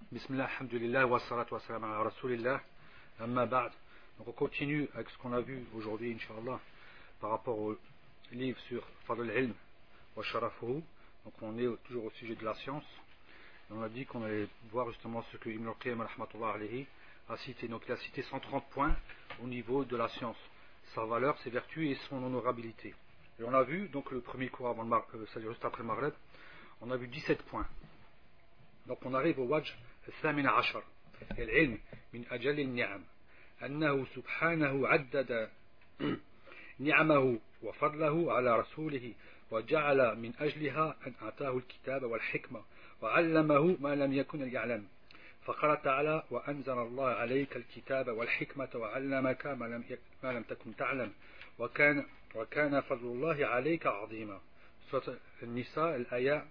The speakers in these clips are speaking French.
Bismillah, alhamdulillah, wa salatu wa salam ala rasulillah, amma ba'd. Donc on continue avec ce qu'on a vu aujourd'hui, Inch'Allah, par rapport au livre sur Fadl al-Ilm wa Sharafuhu. Donc on est toujours au sujet de la science. Et on a dit qu'on allait voir justement ce que Ibn al-Qayyim rahmatullah alayhi a cité. Donc il a cité 130 points au niveau de la science, sa valeur, ses vertus et son honorabilité. Et on a vu, donc le premier cours avant c'est-à-dire juste après le Maghreb, on a vu 17 points. Donc on arrive au wajh الثامن عشر العلم من أجل النعم أنه سبحانه عدد نعمه وفضله على رسوله وجعل من أجلها أن أعطاه الكتاب والحكمة وعلمه ما لم يكن يعلم فقال تعالى وأنزل الله عليك الكتاب والحكمة وعلمك ما لم تكن تعلم وكان فضل الله عليك عظيما سورة النساء الآية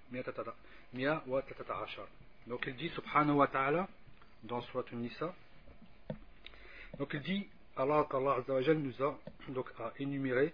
113. Donc il dit subhanahu wa ta'ala dans Surat An-Nisa, donc il dit Allah Azza wa Jal nous a donc a énuméré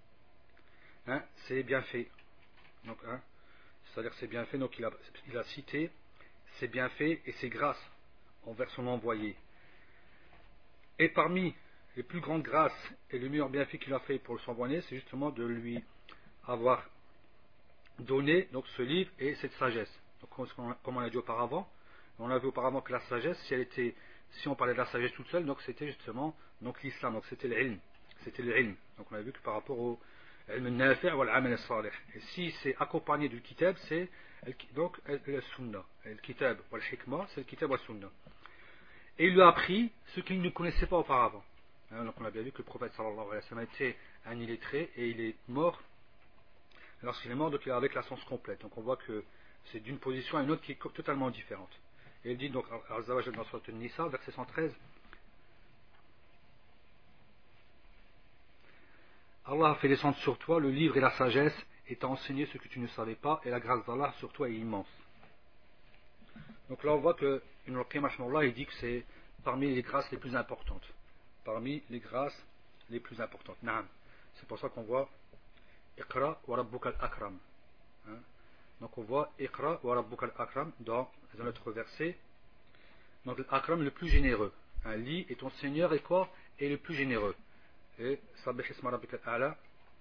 ses bienfaits, donc c'est-à-dire ses bienfaits, donc il a cité ses bienfaits et ses grâces envers son envoyé. Et parmi les plus grandes grâces et le meilleur bienfait qu'il a fait pour son envoyé, c'est justement de lui avoir donné donc ce livre et cette sagesse. Donc, comme on a dit auparavant, on a vu auparavant que la sagesse, si on parlait de la sagesse toute seule, donc c'était justement donc l'islam, donc c'était l'ilm. Donc on a vu que par rapport au ilm nafi' wal amal salih. Et si c'est accompagné du kitab, c'est donc le sunnah. Le kitab wal hikmah, c'est le kitab wal sunnah. Et il lui a appris ce qu'il ne connaissait pas auparavant. Donc on a bien vu que le prophète sallallahu alayhi wa sallam était un illettré et il est mort. Lorsqu'il est mort, donc il est avec la science complète. Donc on voit que c'est d'une position à une autre qui est totalement différente. Et il dit donc Azza wa Jalla dans Surat An-Nisa, verset 113, Allah a fait descendre sur toi le livre et la sagesse et t'a enseigné ce que tu ne savais pas et la grâce d'Allah sur toi est immense. Donc là on voit que Ibn al-Qayyim il dit que c'est parmi les grâces les plus importantes. Naam. C'est pour ça qu'on voit Iqra wa rabbuka al-akram. Donc on voit Iqra wa rabbuka al-akram dans un autre verset. Donc l'akram le plus généreux. Lis et ton Seigneur est quoi? Est le plus généreux. Et Sabbih isma rabbika al-a'la.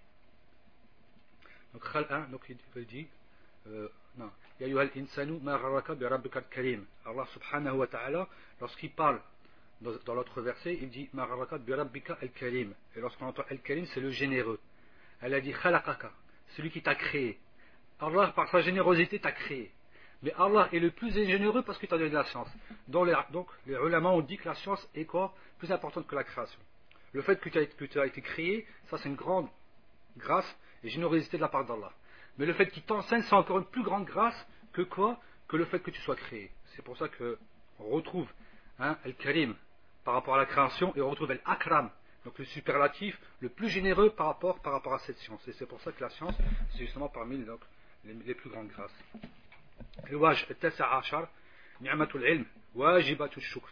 Donc Khal'an, donc il dit non. Ya ayyuhal insanu ma gharraka bi rabbika al-karim. Allah subhanahu wa ta'ala, lorsqu'il parle dans l'autre verset, il dit ma gharraka bi rabbika al-karim. Et lorsqu'on entend al-karim, c'est le généreux. Elle a dit khalaqaka, celui qui t'a créé. Allah, par sa générosité, t'a créé. Mais Allah est le plus généreux parce qu'il t'a donné de la science. Donc les ulama ont dit que la science est quoi? Plus importante que la création. Le fait que tu as été créé, ça c'est une grande grâce et générosité de la part d'Allah. Mais le fait qu'il t'enseigne, c'est encore une plus grande grâce que quoi? Que le fait que tu sois créé. C'est pour ça qu'on retrouve Al-Karim par rapport à la création et on retrouve Al-Akram, donc le superlatif, le plus généreux par rapport à cette science. Et c'est pour ça que la science, c'est justement parmi les plus grandes grâces. Le wajh al-tasi'a ashar, ni'matul ilm, wajibatul shukr.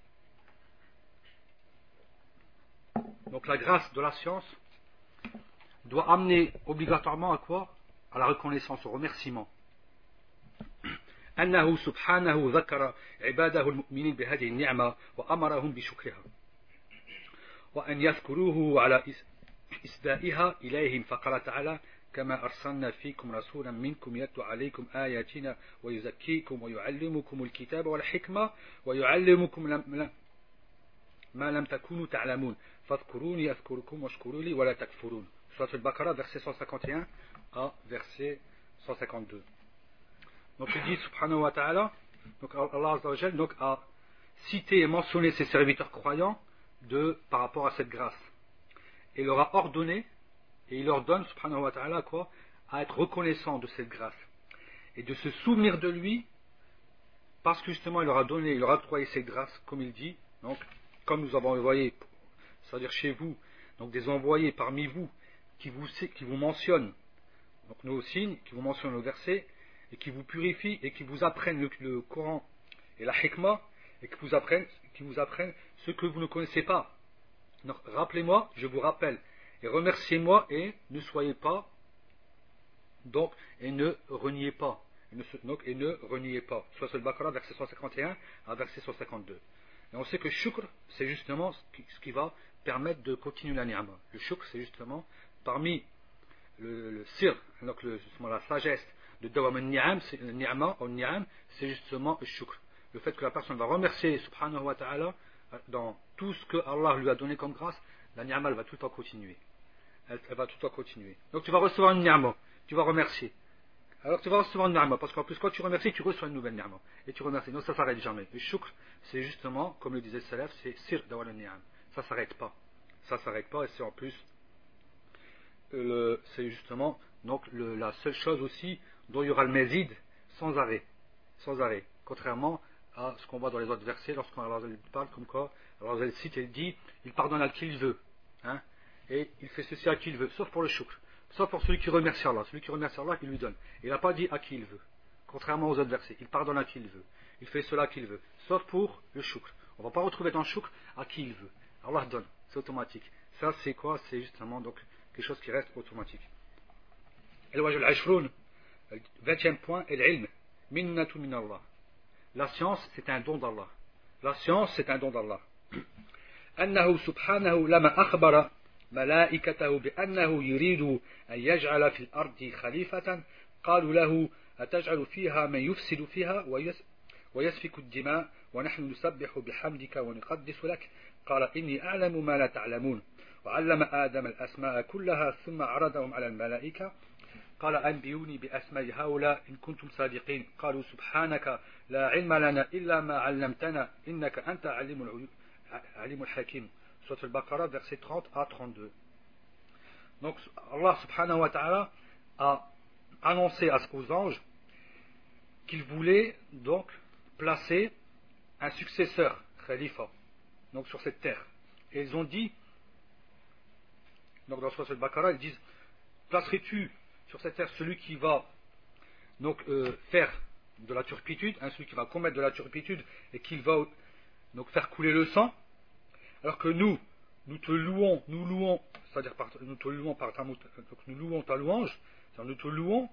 Donc la grâce de la science doit amener obligatoirement à quoi? À la reconnaissance, au remerciement. أنه سبحانه ذكر عباده المؤمنين بهذه النعمة وأمرهم بشكرها وأن يذكروه على إسدائها إليهم فقال تعالى كما أرسلنا فيكم رسولا منكم يتلو عليكم آياتنا ويزكيكم ويعلمكم الكتاب والحكمة ويعلمكم ما لم تكونوا تعلمون فاذكروني أذكركم واشكروا لي ولا تكفرون. Surat al-Baqarah, verset 151 à verset 152. Donc il dit subhanahu wa ta'ala, donc Allah Azza wa Jal donc a cité et mentionné ses serviteurs croyants par rapport à cette grâce. Et leur a ordonné, et il leur donne subhanahu wa ta'ala quoi? À être reconnaissant de cette grâce. Et de se souvenir de lui, parce que justement il leur a donné, il leur a octroyé cette grâce, comme il dit, donc comme nous avons envoyé, c'est-à-dire chez vous, donc des envoyés parmi vous, qui vous mentionnent, donc nos signes, qui vous mentionnent le verset, et qui vous purifient, et qui vous apprennent le Coran et la hikmah, et qui vous apprennent ce que vous ne connaissez pas. Donc rappelez-moi, je vous rappelle, et remerciez-moi, et ne soyez pas, donc, et ne reniez pas, et ne reniez pas. Soit sur le Baqarah, verset 151 à verset 152. Et on sait que shukr, c'est justement ce qui va permettre de continuer la ni'ma. Le shukr, c'est justement parmi le sir, donc justement la sagesse de dawam al-ni'am, c'est justement le shukr. Le fait que la personne va remercier subhanahu wa ta'ala dans tout ce que Allah lui a donné comme grâce, la ni'ma elle va tout le temps continuer. Elle va tout le temps continuer. Donc tu vas recevoir une ni'ma, tu vas remercier. Alors tu vas recevoir une ni'ma, parce qu'en plus quand tu remercies, tu reçois une nouvelle ni'ma. Et tu remercies. Donc ça ne s'arrête jamais. Le shukr, c'est justement, comme le disait Salaf, c'est sir dawam al-ni'am. Ça ne s'arrête pas. Ça ne s'arrête pas et c'est en plus c'est justement donc la seule chose aussi dont il y aura le mézid sans arrêt, contrairement à ce qu'on voit dans les autres versets lorsqu'on parle comme quoi Allah le cite et il dit il pardonne à qui il veut, hein, et il fait ceci à qui il veut, sauf pour le shukr, sauf pour celui qui remercie Allah. Celui qui remercie Allah, il lui donne. Il n'a pas dit à qui il veut, contrairement aux autres versets. Il pardonne à qui il veut, il fait cela à qui il veut, sauf pour le shukr. On ne va pas retrouver dans le shukr à qui il veut. Allah donne, c'est automatique. Ça c'est quoi? C'est justement donc quelque chose qui reste automatique. الوجه العشرون 20e point العلم منة من الله. La science c'est un don d'Allah. La science c'est un don d'Allah. أنه سبحانه لما أخبر ملائكته بأنه يريد أن يجعل في الأرض خليفة قالوا له أتجعل فيها من يفسد فيها ويسفك الدماء ونحن نسبح بحمدك ونقدس لك قال إني أعلم ما لا تعلمون وعلم آدم الأسماء كلها ثم عرضهم على الملائكة قال أنبئوني بأسماء هؤلاء إن كنتم صادقين قالوا سبحانك لا علم لنا إلا ما علمتنا إنك أنت عليم الحكيم. Sourate Al-Baqarah, verset 30 à 32. Donc Allah subhanahu wa ta'ala a annoncé aux anges qu'il voulait donc placer un successeur, khalifa, donc sur cette terre. Et ils ont dit, donc dans Sourate Al-Baqarah, ils disent, placerais-tu sur cette terre celui qui va donc faire de la turpitude, celui qui va commettre de la turpitude et qui va donc faire couler le sang, alors que nous te louons, c'est-à-dire nous te louons par ta donc nous louons ta louange, c'est-à-dire nous te louons,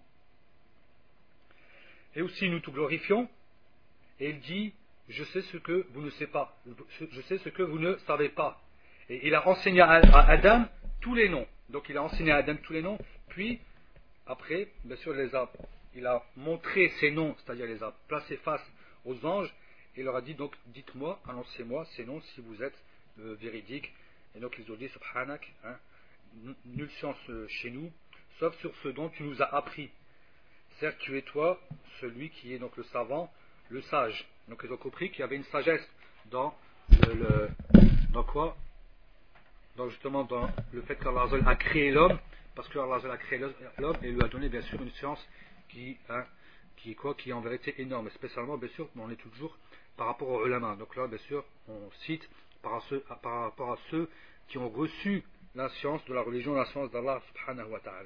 et aussi nous te glorifions. Et il dit, je sais ce que vous ne savez pas, je sais ce que vous ne savez pas. Et il a enseigné à Adam tous les noms. Donc il a enseigné à Adam tous les noms, puis après, bien sûr, il a montré ces noms, c'est-à-dire il les a placés face aux anges, et il leur a dit donc, dites-moi, annoncez-moi ces noms si vous êtes véridiques. Et donc ils ont dit, subhanak, hein, nulle science chez nous, sauf sur ce dont tu nous as appris. Certes, tu es toi, celui qui est donc le savant, le sage. Donc ils ont compris qu'il y avait une sagesse dans dans quoi? Donc justement dans le fait qu'Allah a créé l'homme, parce que Allah a créé l'homme et lui a donné bien sûr une science qui est en vérité énorme, et spécialement bien sûr on est toujours par rapport aux ulama. Donc là bien sûr on cite par rapport à ceux qui ont reçu la science de la religion, la science d'Allah subhanahu wa ta'ala.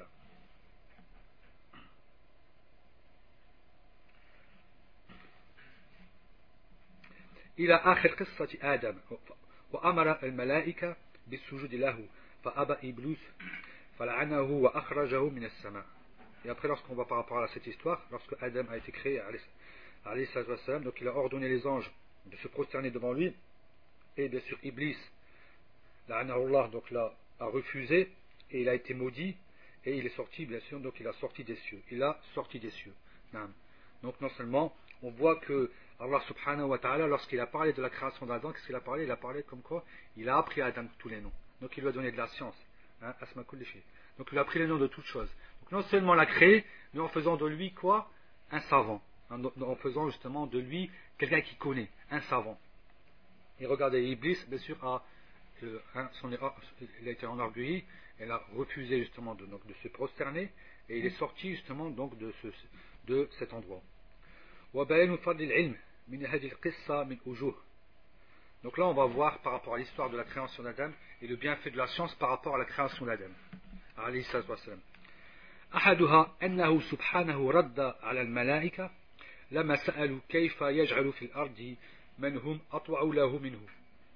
إلى آخر قصة آدم وأمر الملائكة بالسجود له فأبى إبليس فلعنه وأخرجه من السماء. Et après lorsqu'on va par rapport à cette histoire, lorsque Adam a été créé alayhi salam, donc il a ordonné les anges de se prosterner devant lui, et bien sûr Iblis la'anahullah donc l'a a refusé et il a été maudit et il est sorti bien sûr, donc il a sorti des cieux, donc non seulement on voit que Allah subhanahu wa ta'ala, lorsqu'il a parlé de la création d'Adam, qu'est-ce qu'il a parlé? Il a parlé comme quoi il a appris à Adam tous les noms. Donc il lui a donné de la science. Asma kulli shay. Donc il a pris les noms de toutes choses. Donc non seulement l'a créé, mais en faisant de lui quoi? Un savant. En faisant justement de lui quelqu'un qui connaît, un savant. Et regardez, Iblis, bien sûr, il a été enorgueilli, il a refusé justement de se prosterner, et il est sorti justement donc de cet endroit. Donc là on va voir par rapport à l'histoire de la création d'Adam et le bienfait de la science par rapport à la création d'Adam alayhi salatu wassalam. أحدها أنه سبحانه رد على الملائكة لما سألوا كيف يجعل في الأرض من هم أطوع له منه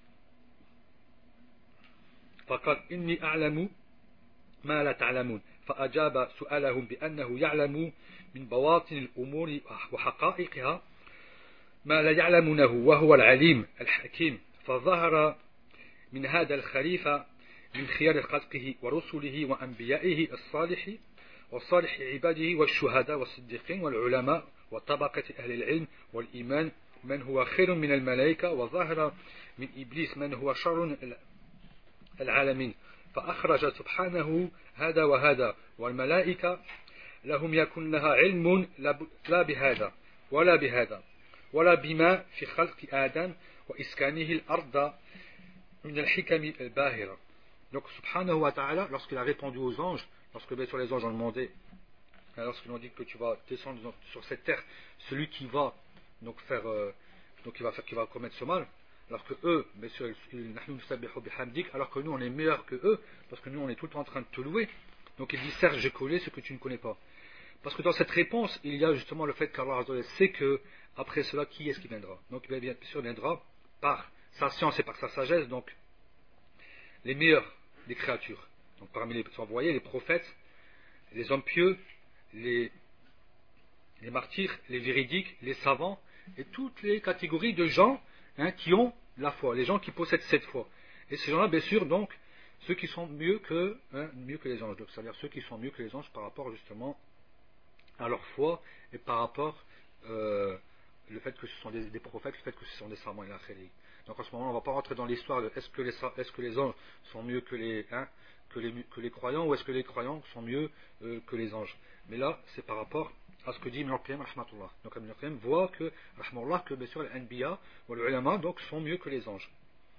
فقال إني أعلم ما لا تعلمون فأجاب سؤالهم بأنه يعلم من بواطن الأمور وحقائقها ما لا يعلمونه وهو العليم الحكيم فظهر من هذا الخليفة من خيار خلقه ورسله وأنبيائه الصالح وصالح عباده والشهداء والصديقين والعلماء وطبقة أهل العلم والإيمان من هو خير من الملائكة وظهر من إبليس من هو شر العالمين فأخرج سبحانه هذا وهذا والملائكة لهم يكن لها علم لا بهذا ولا بهذا ولا بما في خلق آدم وإسكانه الأرض من الحكم الباهرة. Donc subhanahu wa ta'ala, lorsqu'il a répondu aux anges, lorsque bien sûr les anges ont demandé, lorsqu'ils ont dit que tu vas descendre sur cette terre, celui qui va donc faire qui va commettre ce mal, alors que eux, bien sûr, alors que nous on est meilleurs que eux, parce que nous on est tout le temps en train de te louer. Donc il dit certes je connais ce que tu ne connais pas. Parce que dans cette réponse, il y a justement le fait qu'Allah sait que après cela, qui est-ce qui viendra? Donc bien sûr viendra par sa science et par sa sagesse, donc les meilleurs des créatures. Donc parmi les envoyés, les prophètes, les hommes pieux, les martyrs, les véridiques, les savants, et toutes les catégories de gens qui ont la foi, les gens qui possèdent cette foi. Et ces gens-là, bien sûr, donc, ceux qui sont mieux que les anges. Donc, c'est-à-dire ceux qui sont mieux que les anges par rapport justement à leur foi et par rapport le fait que ce sont des prophètes, le fait que ce sont des savants et la khali. Donc en ce moment, on ne va pas rentrer dans l'histoire de est-ce que les anges sont mieux que les croyants ou est-ce que les croyants sont mieux que les anges. Mais là, c'est par rapport à ce que dit Ibn al-Qayyim rahmatullah. Donc Ibn al-Qayyim voit que rahmatullah que bien sûr les anbiya ou les ulama donc sont mieux que les anges.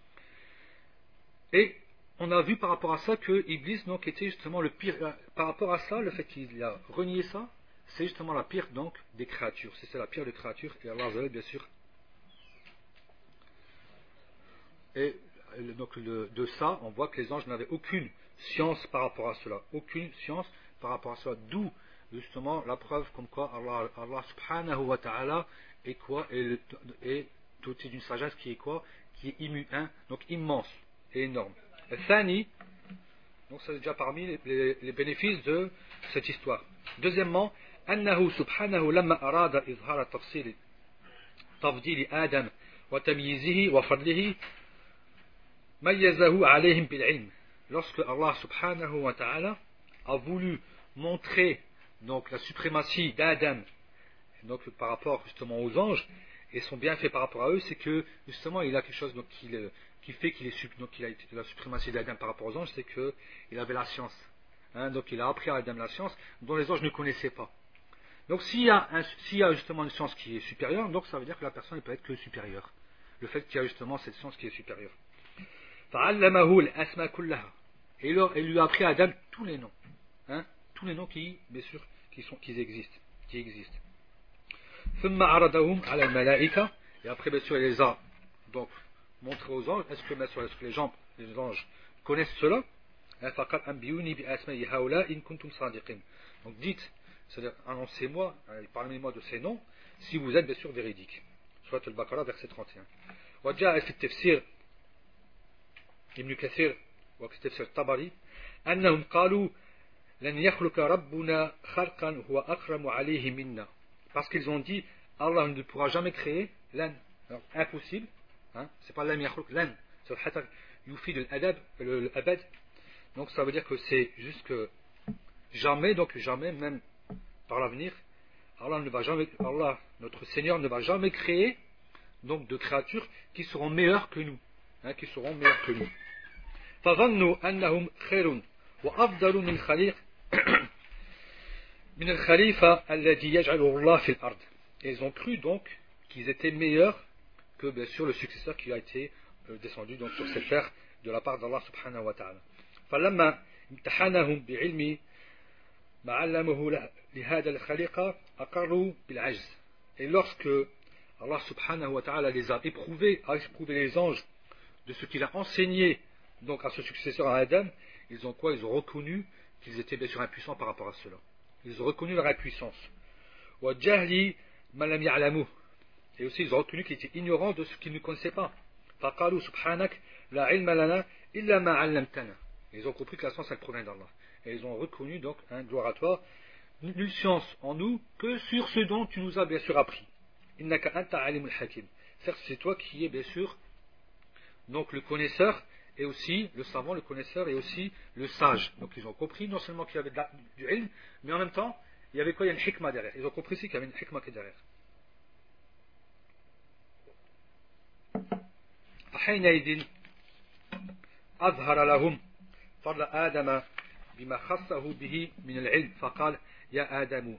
Et on a vu par rapport à ça que Iblis donc était justement le pire. Par rapport à ça, le fait qu'il a renié ça, c'est justement la pire donc des créatures. C'est la pire des créatures et Allah bien sûr. Et donc de ça, on voit que les anges n'avaient aucune science par rapport à cela. Aucune science par rapport à cela. D'où justement la preuve comme quoi Allah subhanahu wa ta'ala est quoi est doté d'une sagesse qui est quoi? Qui est donc immense et énorme. Et Thani, donc c'est déjà parmi les bénéfices de cette histoire. Deuxièmement, أنه سبحانه لما أراد إظهار تفضيل آدم وتمييزه وفضله ميزه عليهم بالعلم. Lorsque Allah subhanahu wa ta'ala a voulu montrer donc la suprématie d'Adam donc par rapport justement aux anges et son bienfait par rapport à eux, c'est que justement il a quelque chose donc qui fait qu'il est donc il a la suprématie d'Adam par rapport aux anges, c'est que il avait la science. Donc il a appris à Adam la science dont les anges ne connaissaient pas. Donc s'il y a justement une science qui est supérieure, donc ça veut dire que la personne ne peut être que supérieure. Le fait qu'il y a justement cette science qui est supérieure. Et il lui a appris à Adam tous les noms. Tous les noms qui, bien sûr, qui existent. Et après, bien sûr, il les a donc montrés aux anges. Est-ce que les anges connaissent cela? Donc dites, c'est-à-dire annoncez-moi, parlez-moi de ces noms, si vous êtes bien sûr véridique. Surat al-Baqarah, verset 31. وجاء في التفسير ابن كثير وفي تفسير الطبري أنهم قالوا لن يخلق ربنا خلقا هو أكرم عليه منا. Parce qu'ils ont dit Allah ne pourra jamais créer l'an. Alors impossible, c'est pas l'an yakhluq, l'an. C'est hatta yufid al-abad. Donc ça veut dire que c'est juste que jamais, donc jamais, même par l'avenir, Allah, notre Seigneur, ne va jamais créer donc de créatures qui seront meilleures que nous. فظنوا أنهم خير وأفضل من الخليفة الذي يجعله الله في الأرض. Et ils ont cru donc qu'ils étaient meilleurs que bien sûr le successeur qui a été descendu donc sur cette terre de la part d'Allah subhanahu wa ta'ala. فلما امتحنهم بعلم ما علمه لهذا الخليقة أقروا بالعجز. Et lorsque Allah subhanahu wa ta'ala les a éprouvé les anges de ce qu'il a enseigné donc à ce successeur à Adam, ils ont reconnu qu'ils étaient bien sûr impuissants par rapport à cela. Ils ont reconnu leur impuissance. وَجَهْلِ مَا لَمْ يَعْلَمُهُ. Et aussi ils ont reconnu qu'ils étaient ignorants de ce qu'ils ne connaissaient pas. فَقَالُوا سُبْحَانَكَ لَا عِلْمَ لَنَا إِلَّا مَا عَلَّمْتَنَا. Ils ont compris que la science elle provient d'Allah. et ils ont reconnu donc, gloire à toi, nulle science en nous que sur ce dont tu nous as bien sûr appris. Innaka anta alimul hakim. Certes, c'est toi qui es bien sûr donc le connaisseur et aussi le savant, le connaisseur et aussi le sage. Donc ils ont compris non seulement qu'il y avait du ilm, mais en même temps, il y avait quoi? Il y a une hikmah derrière. Ils ont compris aussi qu'il y avait une hikmah qui est derrière. فحينئذ أظهر لهم فضل آدم بما خصه به من العلم فقال يا آدم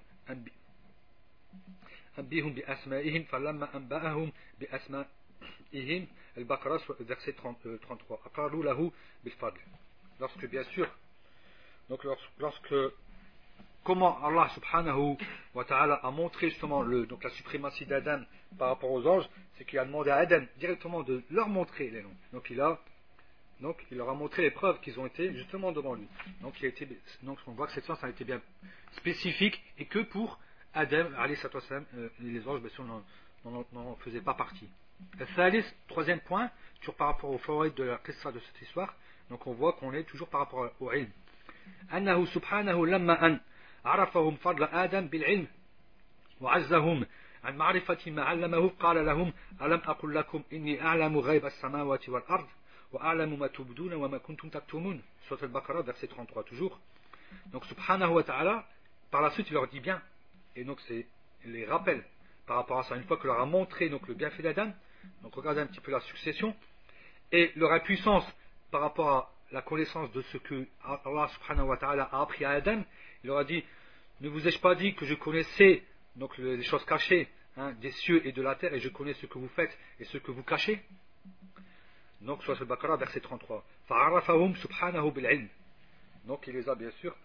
أنبئهم بأسمائهم فلما أنبأهم بأسمائهم البقرة verset 33 أقروا له بالفضل. Lorsque bien sûr donc lorsque comment Allah subhanahu wa ta'ala a montré justement donc la suprématie d'Adam par rapport aux anges, c'est qu'il a demandé à Adam directement de leur montrer les noms. Donc il leur a montré les preuves qu'ils ont été justement devant lui. Donc on voit que cette science a été bien spécifique et que pour Adam, les anges bien sûr n'en faisaient pas partie. Troisième point, toujours par rapport au fawaïd de la qissa de cette histoire, donc on voit qu'on est toujours par rapport au ilm. أنه سبحانه لما أن عرفهم فضل آدم بالعلم وعزهم عن معرفة ما علمه قال لهم ألم أقل لكم إني أعلم غيب السماوات والأرض وأعلم ما تبدون وما كنتم تكتمون. Sourate al-Baqarah, verset 33 toujours. Donc subhanahu wa ta'ala, par la suite il leur dit bien, et donc c'est les rappels par rapport à ça, une fois qu'il leur a montré donc le bienfait d'Adam, donc regardez un petit peu la succession, et leur impuissance par rapport à la connaissance de ce que Allah subhanahu wa ta'ala a appris à Adam, il leur a dit, ne vous ai-je pas dit que je connaissais donc les choses cachées des cieux et de la terre, et je connais ce que vous faites et ce que vous cachez. Donc sur le Baqarah, verset 33. فَعَرَّفَهُمْ سُبْحَانَهُ بِالْعِلْمِ. Donc il les a bien sûr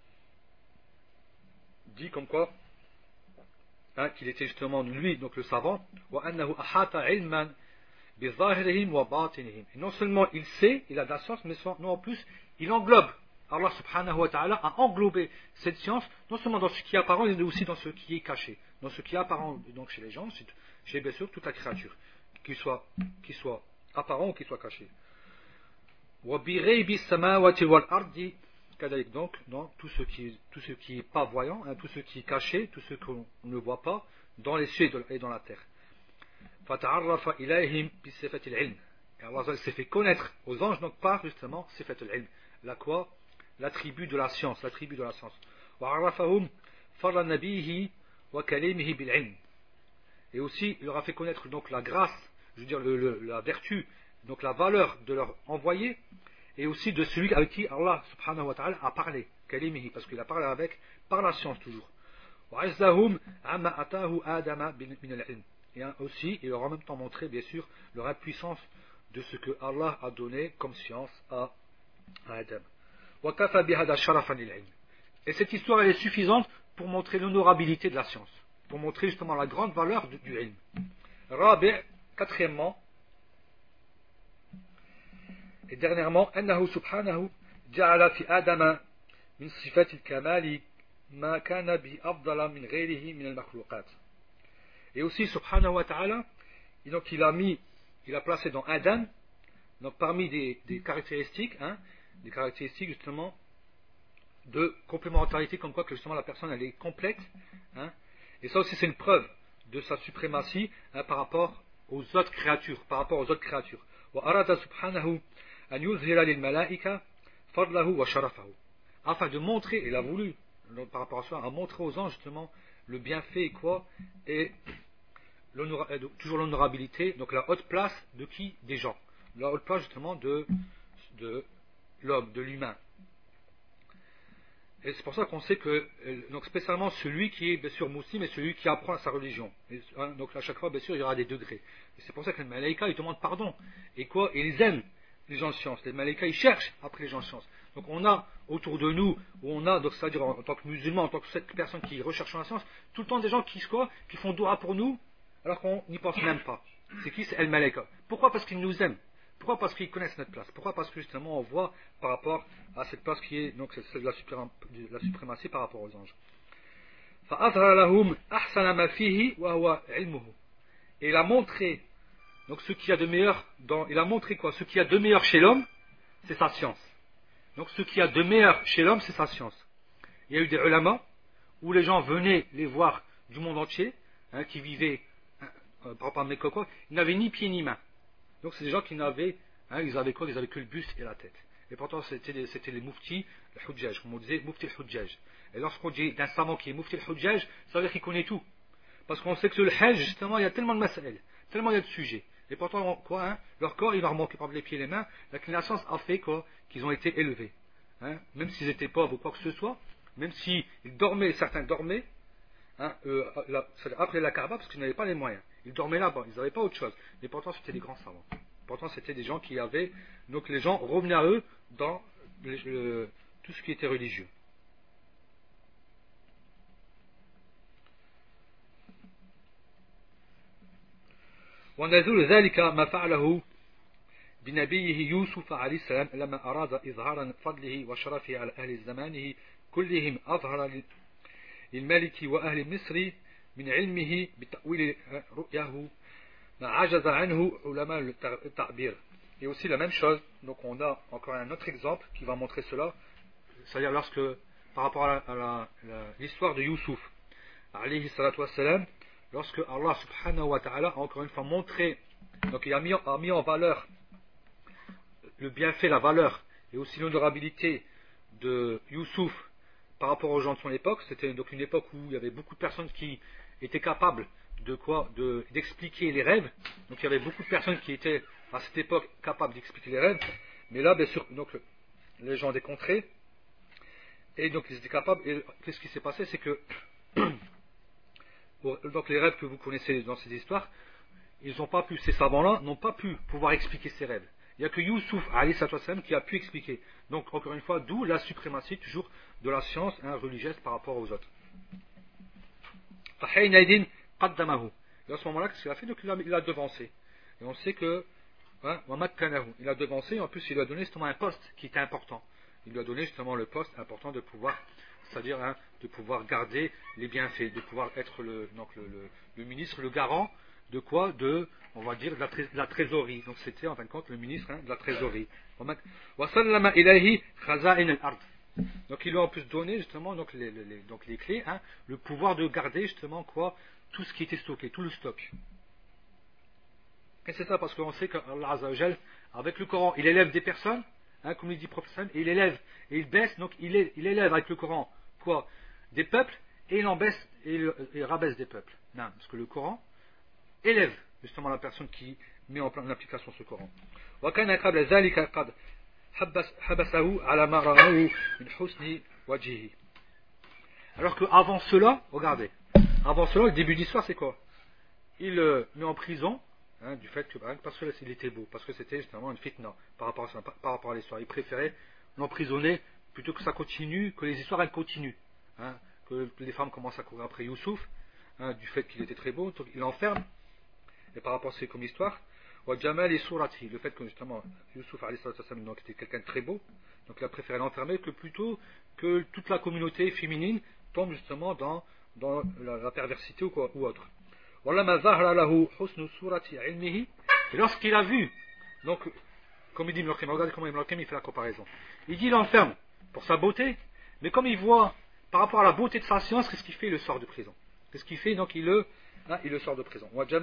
dit comme quoi qu'il était justement lui, donc le savant, وَأَنَّهُ أَحَاطَ عِلْمًا بِظَاهِرِهِمْ وَبَاطِنِهِمْ. Et non seulement il sait, il a de la science, mais non en plus, il englobe. Allah subhanahu wa ta'ala a englobé cette science, non seulement dans ce qui est apparent, mais aussi dans ce qui est caché. Dans ce qui est apparent donc chez les gens, chez bien sûr toute la créature, qu'il soit apparent ou qu'il soit caché. وَبِغَيْبِ السَّمَاوَاتِ وَالْأَرْضِ. Donc, dans tout ce qui est pas voyant, tout ce qui est caché, tout ce qu'on ne voit pas, dans les cieux et dans la terre. فَتَعَرَّفَ إِلَيْهِمْ بِصِفَةِ الْعِلْمِ. Et Allah s'est fait connaître aux anges, donc par justement صِفَةُ الْعِلْم. La quoi? L'attribut de la science, وَعَرَّفَهُمْ فَضْلَ نَبِيهِ وَكَلِيمِهِ بِالْعِلْم. Et aussi, il leur a fait connaître donc la grâce, je veux dire la vertu, donc la valeur de leur envoyé, et aussi de celui avec qui Allah subhanahu wa ta'ala a parlé, kalimihi, parce qu'il a parlé avec par la science toujours. وَعَزَّهُمْ عَمَّا أَتَاهُ آدَمَ مِنَ الْعِلْمِ. Et aussi, il leur a en même temps montré, bien sûr, leur impuissance de ce que Allah a donné comme science à Adam. وَكَفَى بِهَذَا شَرَفًا لِلْعِلْمِ. Et cette histoire, elle est suffisante pour montrer l'honorabilité de la science, pour montrer justement la grande valeur du ilm. Rabi', quatrièmement, et dernièrement, أنه سبحانه جعل في آدم من صفات الكمال ما كان بأفضل من غيره من المخلوقات. Et aussi, subhanahu wa ta'ala, donc il a placé dans Adam, donc parmi des caractéristiques, des caractéristiques justement de complémentarité, comme quoi que justement la personne elle est complète, et ça aussi c'est une preuve de sa suprématie par rapport aux autres créatures, وأراد سبحانه أن يظهر للملائكة فضله وشرفه. Afin de montrer, il a voulu, par rapport à cela, à montrer aux anges justement le bienfait et quoi, et toujours l'honorabilité, donc la haute place de qui? Des gens. La haute place justement de l'homme, de l'humain. Et c'est pour ça qu'on sait que, donc spécialement celui qui est bien sûr musulman et celui qui apprend sa religion. Donc à chaque fois, bien sûr, il y aura des degrés. Et c'est pour ça que les malaïkas, ils demandent pardon. Et quoi? Et ils aiment les gens de science. Les malaïkas, ils cherchent après les gens de science. Donc on a autour de nous, donc c'est-à-dire en tant que musulmans, en tant que cette personne qui recherche la science, tout le temps des gens qui font doua pour nous, alors qu'on n'y pense même pas. C'est qui? C'est El Malaïka. Pourquoi? Parce qu'ils nous aiment. Pourquoi? Parce qu'ils connaissent notre place. Pourquoi? Parce que justement on voit par rapport à cette place qui est donc celle de la suprématie par rapport aux anges. Et il a montré donc ce qu'il y a de meilleur il a montré quoi? Ce qu'il y a de meilleur chez l'homme, c'est sa science. Donc ce qu'il y a de meilleur chez l'homme, c'est sa science. Il y a eu des ulama où les gens venaient les voir du monde entier, qui vivaient, par exemple à Mekoko, ils n'avaient ni pieds ni mains. Donc c'est des gens qui n'avaient, ils avaient quoi? Ils avaient que le buste et la tête. Et pourtant c'était les muftis, le hujjaj, comme on disait, mufti le hujjaj. Et lorsqu'on dit d'un savant qui est mufti le hujjaj, ça veut dire qu'il connaît tout. Parce qu'on sait que sur le hajj, justement, il y a tellement de mas'al, tellement il y a de sujets. Et pourtant, leur corps, il leur manquait par les pieds et les mains. La science a fait qu'ils ont été élevés. Même s'ils étaient pauvres ou quoi que ce soit, même s'ils dormaient, certains dormaient, après la Kaaba, parce qu'ils n'avaient pas les moyens. Ils dormaient là-bas, ils n'avaient pas autre chose. Mais pourtant, c'était des grands savants. Pourtant, c'était des gens qui avaient. Donc, les gens revenaient à eux dans tout ce qui était religieux. ونزول ذلك ما فعله بنبيه يوسف عليه السلام لما أراد إظهار فضله وشرفه على أهل زمانه كلهم أظهر للملك وأهل مصر من علمه بتأويل رؤياه ما عجز عنه علماء التعبير. Et aussi la même chose, donc on a encore un autre exemple qui va montrer cela, c'est-à-dire lorsque, par rapport à l'histoire de Youssouf, alayhi salatu wassalam, lorsque Allah subhanahu wa ta'ala a encore une fois montré, donc il a mis en valeur le bienfait, la valeur et aussi l'honorabilité de Youssouf par rapport aux gens de son époque. C'était donc une époque où il y avait beaucoup de personnes qui étaient capables d'expliquer les rêves. Donc il y avait beaucoup de personnes qui étaient à cette époque capables d'expliquer les rêves. Mais là, bien sûr, donc les gens des contrées, et donc ils étaient capables. Et qu'est-ce qui s'est passé? C'est que donc les rêves que vous connaissez dans ces histoires, ces savants-là n'ont pas pu pouvoir expliquer ces rêves. Il n'y a que Youssouf alayhi salam qui a pu expliquer. Donc encore une fois, d'où la suprématie toujours de la science religieuse par rapport aux autres. Et à ce moment-là, qu'est-ce qu'il a fait? Donc il a devancé. Et on sait que il a devancé, et en plus il lui a donné justement un poste qui était important. Il lui a donné justement le poste important de pouvoir, c'est-à-dire de pouvoir garder les bienfaits, de pouvoir être le ministre, le garant de quoi? On va dire, de la trésorerie. Donc c'était en fin de compte le ministre de la trésorerie. Donc il lui a en plus donné justement donc les clés, le pouvoir de garder justement tout ce qui était stocké, tout le stock. Et c'est ça parce qu'on sait qu'Allah Azza wa Jal, avec le Coran, il élève des personnes, comme il dit le prophète, et il élève, et il baisse, donc il élève avec le Coran des peuples, et il en baisse, et il rabaisse des peuples. Non, parce que le Coran élève justement la personne qui met en application ce Coran. Alors qu'avant cela, regardez, le début de l'histoire c'est quoi? Il met en prison, du fait que parce qu'il était beau, parce que c'était justement une fitna par rapport à l'histoire. Il préférait l'emprisonner plutôt que ça continue, que les histoires elles continuent, que les femmes commencent à courir après Youssouf, du fait qu'il était très beau, donc il l'enferme. Et par rapport à c'est comme histoire, le fait que justement Youssouf était quelqu'un de très beau, donc il a préféré l'enfermer que plutôt que toute la communauté féminine tombe justement dans la perversité ou autre. Et lorsqu'il a vu, donc comme il dit Ibn al-Qayyim, regardez comment Ibn al-Qayyim il fait la comparaison. Il dit il l'enferme pour sa beauté, mais comme il voit par rapport à la beauté de sa science, qu'est-ce qu'il fait? Il le sort de prison. Qu'est-ce qu'il fait? Donc il le sort de prison. Non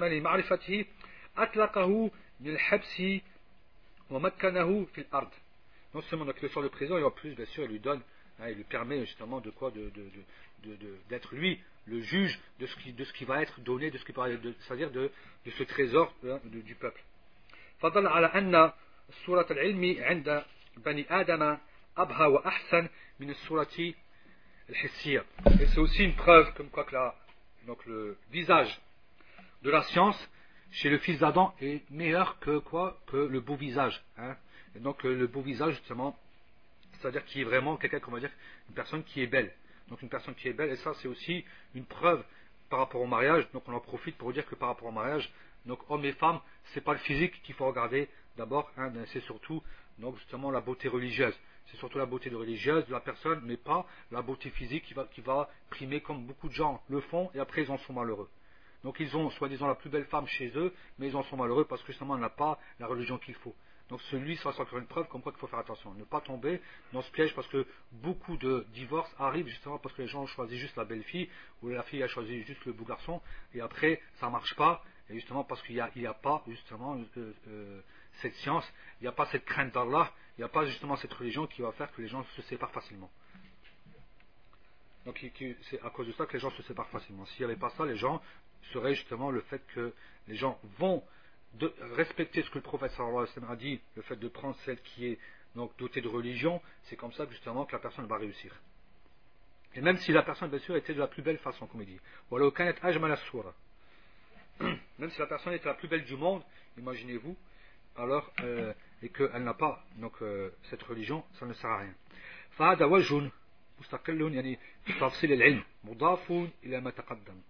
seulement donc il le sort de prison, et en plus bien sûr il lui donne, il lui permet justement d'être lui le juge de ce qui va être donné, c'est-à-dire de ce trésor du peuple. فضل على أن صورة العلم عند بني آدم أبهى وأحسن من الصورة الحسية. Et c'est aussi une preuve comme quoi que donc le visage de la science chez le fils d'Adam est meilleur que le beau visage. Et donc le beau visage justement, c'est-à-dire qui est vraiment quelqu'un, comment dire, une personne qui est belle. Donc une personne qui est belle, et ça c'est aussi une preuve par rapport au mariage. Donc on en profite pour dire que par rapport au mariage, donc hommes et femmes, c'est pas le physique qu'il faut regarder d'abord, c'est surtout donc justement la beauté religieuse. C'est surtout la beauté religieuse de la personne, mais pas la beauté physique qui va primer comme beaucoup de gens le font, et après ils en sont malheureux. Donc ils ont soi-disant la plus belle femme chez eux, mais ils en sont malheureux parce que justement elle n'a pas la religion qu'il faut. Donc celui, ça c'est encore une preuve comme quoi il faut faire attention, ne pas tomber dans ce piège, parce que beaucoup de divorces arrivent justement parce que les gens ont choisi juste la belle fille, ou la fille a choisi juste le beau garçon, et après ça ne marche pas, et justement parce qu'il n'y a pas justement cette science, il n'y a pas cette crainte d'Allah, il n'y a pas justement cette religion qui va faire que les gens se séparent facilement. Donc c'est à cause de ça que les gens se séparent facilement. S'il n'y avait pas ça, les gens seraient justement le fait que les gens vont respecter ce que le prophète sallallahu alayhi wa sallam a dit, le fait de prendre celle qui est donc dotée de religion, c'est comme ça justement que la personne va réussir. Et même si la personne bien sûr était de la plus belle façon, comme il dit, même si la personne était la plus belle du monde, imaginez-vous, alors et qu'elle n'a pas donc cette religion, ça ne sert à rien. فهذا وجه مستقل يعني في تفصيل العلم مضاف إلى ما تقدم.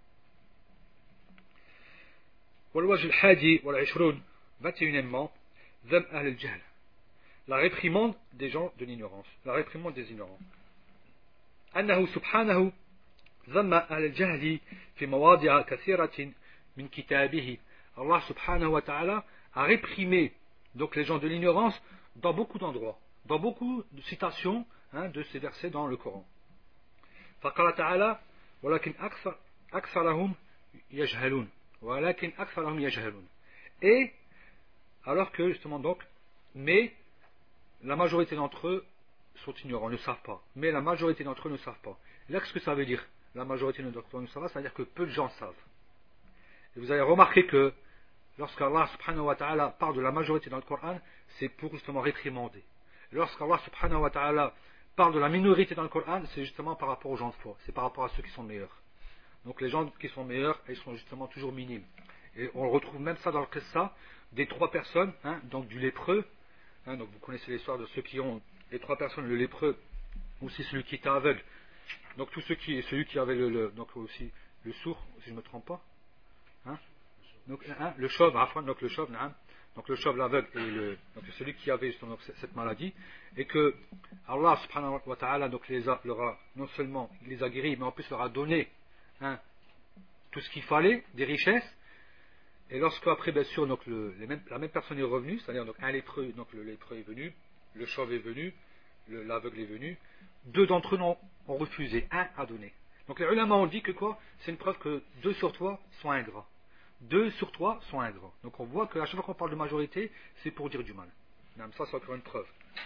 والوجه الحادي والعشرون 21 ذم أهل الجهل, la réprimande des gens de l'ignorance, la réprimande des ignorants. أنه سبحانه ذم أهل الجهل في مواضع كثيرة من كتابه. Allah subhanahu wa ta'ala a réprimé donc les gens de l'ignorance dans beaucoup d'endroits, dans beaucoup de citations de ces versets dans le Coran. فقال تعالى ولكن أكثرهم يجهلون ولكن أكثرهم يجهلون. Et alors que justement donc, mais la majorité d'entre eux sont ignorants, ne savent pas. Mais la majorité d'entre eux ne savent pas. Là, qu'est-ce que ça veut dire? La majorité d'entre eux ne savent pas, c'est-à-dire que peu de gens savent. Et vous avez remarqué que lorsqu'Allah subhanahu wa ta'ala parle de la majorité dans le Coran, c'est pour justement réprimander. Lorsqu'Allah subhanahu wa ta'ala parle de la minorité dans le Coran, c'est justement par rapport aux gens de foi, c'est par rapport à ceux qui sont meilleurs. Donc les gens qui sont meilleurs, ils sont justement toujours minimes. Et on retrouve même ça dans le qissa des 3 personnes, donc du lépreux. Donc vous connaissez l'histoire de ceux qui ont les 3 personnes, le lépreux, aussi celui qui était aveugle. Donc tout celui qui avait donc aussi le sourd, si je ne me trompe pas. Donc le chauve, donc le chauve, donc le chauve, l'aveugle et donc celui qui avait justement cette maladie, et que Allah subhanahu wa ta'ala donc leur a non seulement il les a guéris, mais en plus leur a donné tout ce qu'il fallait, des richesses. Et lorsque après bien sûr donc la même personne est revenue, c'est-à-dire donc un lépreux, donc le lépreux est venu, le chauve est venu, l'aveugle est venu, 2 d'entre eux ont refusé, 1 a donné. Donc les ulama ont dit que quoi? C'est une preuve que 2 sur 3 sont ingrats. 2 sur 3 sont ingrats. Donc on voit qu'à chaque fois qu'on parle de majorité, c'est pour dire du mal. Ça c'est encore une preuve.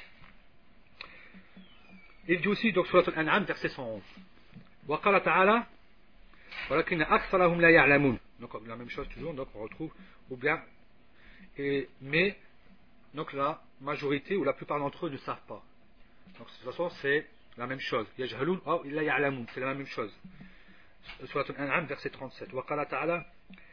Il dit aussi donc sur Al-An'am verset 111. وقال تعالى ولكن أكثرهم لا يعلمون. Donc la même chose toujours, donc on retrouve ou bien mais donc la majorité ou la plupart d'entre eux ne savent pas. Donc de toute façon c'est la même chose. يجهلون أو لا يعلمون, c'est la même chose. Surat Al-An'am verset 37. وقال تعالى